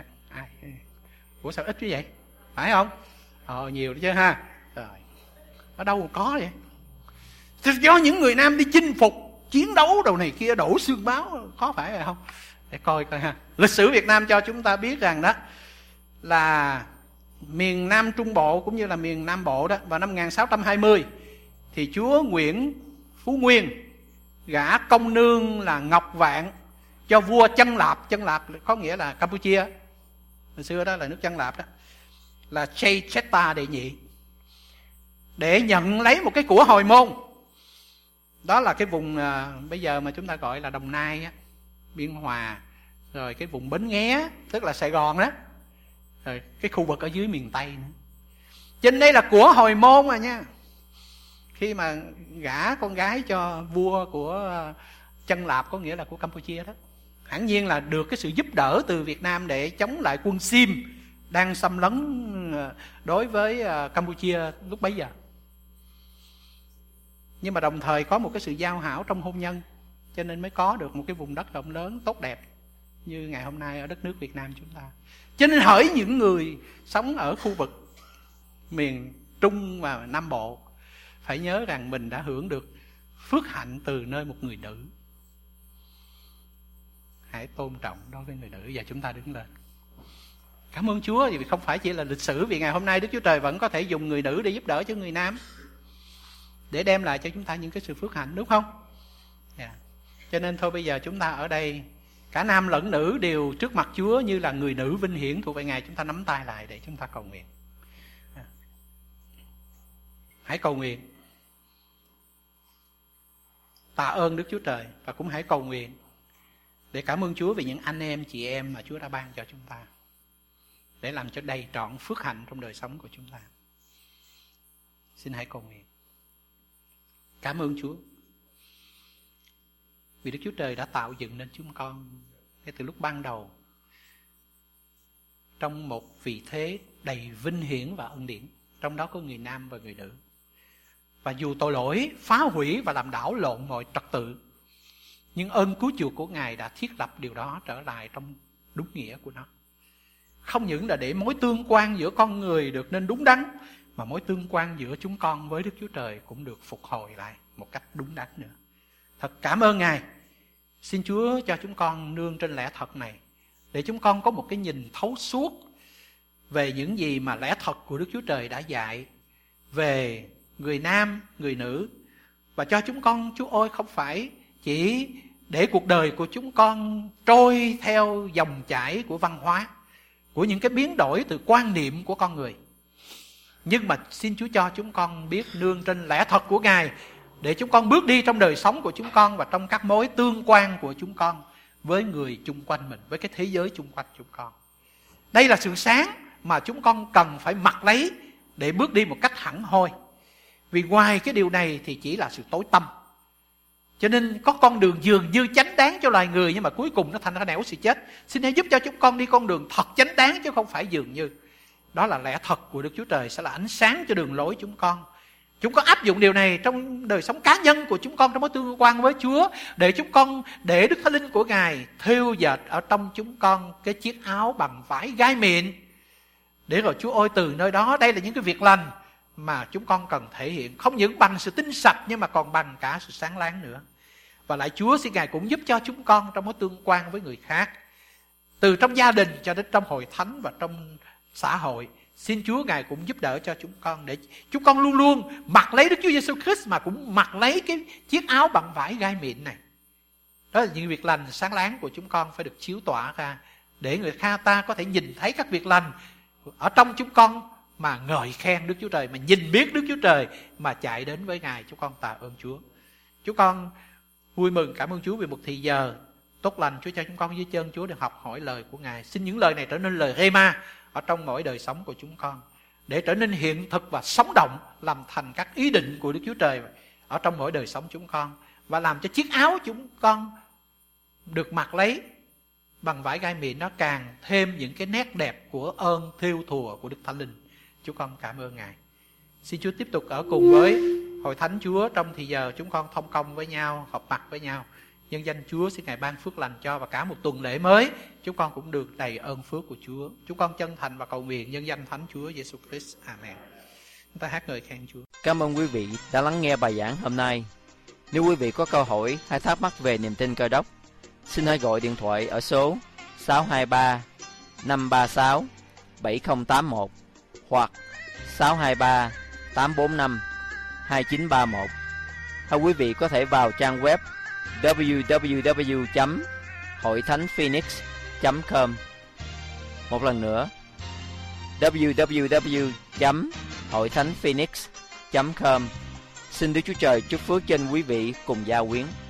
Ủa sao ít như vậy? Phải không? Nhiều đó chứ ha. Rồi. Ở đâu mà có vậy? Thì do những người Nam đi chinh phục, chiến đấu đầu này kia, đổ xương máu, có phải hay không? Để coi ha. Lịch sử Việt Nam cho chúng ta biết rằng đó là miền Nam Trung Bộ cũng như là miền Nam Bộ đó, vào năm 1620 thì chúa Nguyễn Phú Nguyên gả công nương là Ngọc Vạn cho vua Chân Lạp. Chân Lạp có nghĩa là Campuchia, hồi xưa đó là nước Chân Lạp đó, là Chaychetta đệ nhị, để nhận lấy một cái của hồi môn. Đó là cái vùng bây giờ mà chúng ta gọi là Đồng Nai á, Biên Hòa, rồi cái vùng Bến Nghé tức là Sài Gòn đó, rồi cái khu vực ở dưới miền Tây nữa. Cho nên đây là của hồi môn mà nha. Khi mà gả con gái cho vua của Chân Lạp, có nghĩa là của Campuchia đó, hẳn nhiên là được cái sự giúp đỡ từ Việt Nam để chống lại quân Sim đang xâm lấn đối với Campuchia lúc bấy giờ. Nhưng mà đồng thời có một cái sự giao hảo trong hôn nhân, cho nên mới có được một cái vùng đất rộng lớn tốt đẹp như ngày hôm nay ở đất nước Việt Nam chúng ta. Cho nên hỡi những người sống ở khu vực miền Trung và Nam Bộ, phải nhớ rằng mình đã hưởng được phước hạnh từ nơi một người nữ. Hãy tôn trọng đối với người nữ. Và chúng ta đứng lên. Cảm ơn Chúa vì không phải chỉ là lịch sử, vì ngày hôm nay Đức Chúa Trời vẫn có thể dùng người nữ để giúp đỡ cho người nam, để đem lại cho chúng ta những cái sự phước hạnh, đúng không? Cho nên thôi bây giờ chúng ta ở đây, cả nam lẫn nữ đều trước mặt Chúa như là người nữ vinh hiển thuộc về Ngài. Chúng ta nắm tay lại để chúng ta cầu nguyện. Hãy cầu nguyện tạ ơn Đức Chúa Trời, và cũng hãy cầu nguyện để cảm ơn Chúa vì những anh em chị em mà Chúa đã ban cho chúng ta, để làm cho đầy trọn phước hạnh trong đời sống của chúng ta. Xin hãy cầu nguyện. Cảm ơn Chúa vì Đức Chúa Trời đã tạo dựng nên chúng con ngay từ lúc ban đầu trong một vị thế đầy vinh hiển và ân điển, trong đó có người nam và người nữ. Và dù tội lỗi phá hủy và làm đảo lộn mọi trật tự, nhưng ơn cứu chuộc của Ngài đã thiết lập điều đó trở lại trong đúng nghĩa của nó. Không những là để mối tương quan giữa con người được nên đúng đắn, mà mối tương quan giữa chúng con với Đức Chúa Trời cũng được phục hồi lại một cách đúng đắn nữa. Thật cảm ơn Ngài. Xin Chúa cho chúng con nương trên lẽ thật này, để chúng con có một cái nhìn thấu suốt về những gì mà lẽ thật của Đức Chúa Trời đã dạy về người nam, người nữ. Và cho chúng con, Chúa ơi, không phải chỉ để cuộc đời của chúng con trôi theo dòng chảy của văn hóa, của những cái biến đổi từ quan niệm của con người, nhưng mà xin Chúa cho chúng con biết nương trên lẽ thật của Ngài, để chúng con bước đi trong đời sống của chúng con và trong các mối tương quan của chúng con với người chung quanh mình, với cái thế giới chung quanh chúng con. Đây là sự sáng mà chúng con cần phải mặc lấy để bước đi một cách hẳn hoi. Vì ngoài cái điều này thì chỉ là sự tối tăm. Cho nên có con đường dường như chánh đáng cho loài người, nhưng mà cuối cùng nó thành ra nẻo sự chết. Xin hãy giúp cho chúng con đi con đường thật chánh đáng, chứ không phải dường như. Đó là lẽ thật của Đức Chúa Trời sẽ là ánh sáng cho đường lối chúng con. Chúng con áp dụng điều này trong đời sống cá nhân của chúng con, trong mối tương quan với Chúa, để chúng con để Đức Thánh Linh của Ngài thêu dệt ở trong chúng con cái chiếc áo bằng vải gai mịn, để rồi Chúa ơi, từ nơi đó, đây là những cái việc lành mà chúng con cần thể hiện, không những bằng sự tinh sạch nhưng mà còn bằng cả sự sáng láng nữa. Và lại Chúa xin Ngài cũng giúp cho chúng con trong mối tương quan với người khác, từ trong gia đình cho đến trong hội thánh và trong xã hội. Xin Chúa Ngài cũng giúp đỡ cho chúng con, để chúng con luôn luôn mặc lấy Đức Chúa Giêsu Christ, mà cũng mặc lấy cái chiếc áo bằng vải gai mịn này. Đó là những việc lành sáng láng của chúng con phải được chiếu tỏa ra, để người ta có thể nhìn thấy các việc lành ở trong chúng con mà ngợi khen Đức Chúa Trời, mà nhìn biết Đức Chúa Trời mà chạy đến với Ngài. Chúng con tạ ơn Chúa. Chúng con vui mừng cảm ơn Chúa vì một thì giờ tốt lành Chúa cho chúng con dưới chân Chúa được học hỏi lời của Ngài. Xin những lời này trở nên lời rhema ở trong mỗi đời sống của chúng con, để trở nên hiện thực và sống động, làm thành các ý định của Đức Chúa Trời ở trong mỗi đời sống chúng con, và làm cho chiếc áo chúng con được mặc lấy bằng vải gai mịn nó càng thêm những cái nét đẹp của ơn thêu thùa của Đức Thánh Linh. Chúng con cảm ơn Ngài. Xin Chúa tiếp tục ở cùng với hội thánh Chúa trong thì giờ chúng con thông công với nhau, họp mặt với nhau. Nhân danh Chúa xin Ngài ban phước lành cho, và cả một tuần lễ mới chúng con cũng được đầy ơn phước của Chúa. Chúng con chân thành và cầu nguyện nhân danh Thánh Chúa Giêsu Christ. Amen. Chúng ta hát ngợi khen Chúa. Cảm ơn quý vị đã lắng nghe bài giảng hôm nay. Nếu quý vị có câu hỏi hay thắc mắc về niềm tin Cơ Đốc, xin hãy gọi điện thoại ở số 623 536 7081 hoặc 623 845 2931. Hay quý vị có thể vào trang web www.hoithanyphoenix.com. Một lần nữa, www.hoithanyphoenix.com. Xin Đức Chúa Trời chúc phước trên quý vị cùng gia quyến.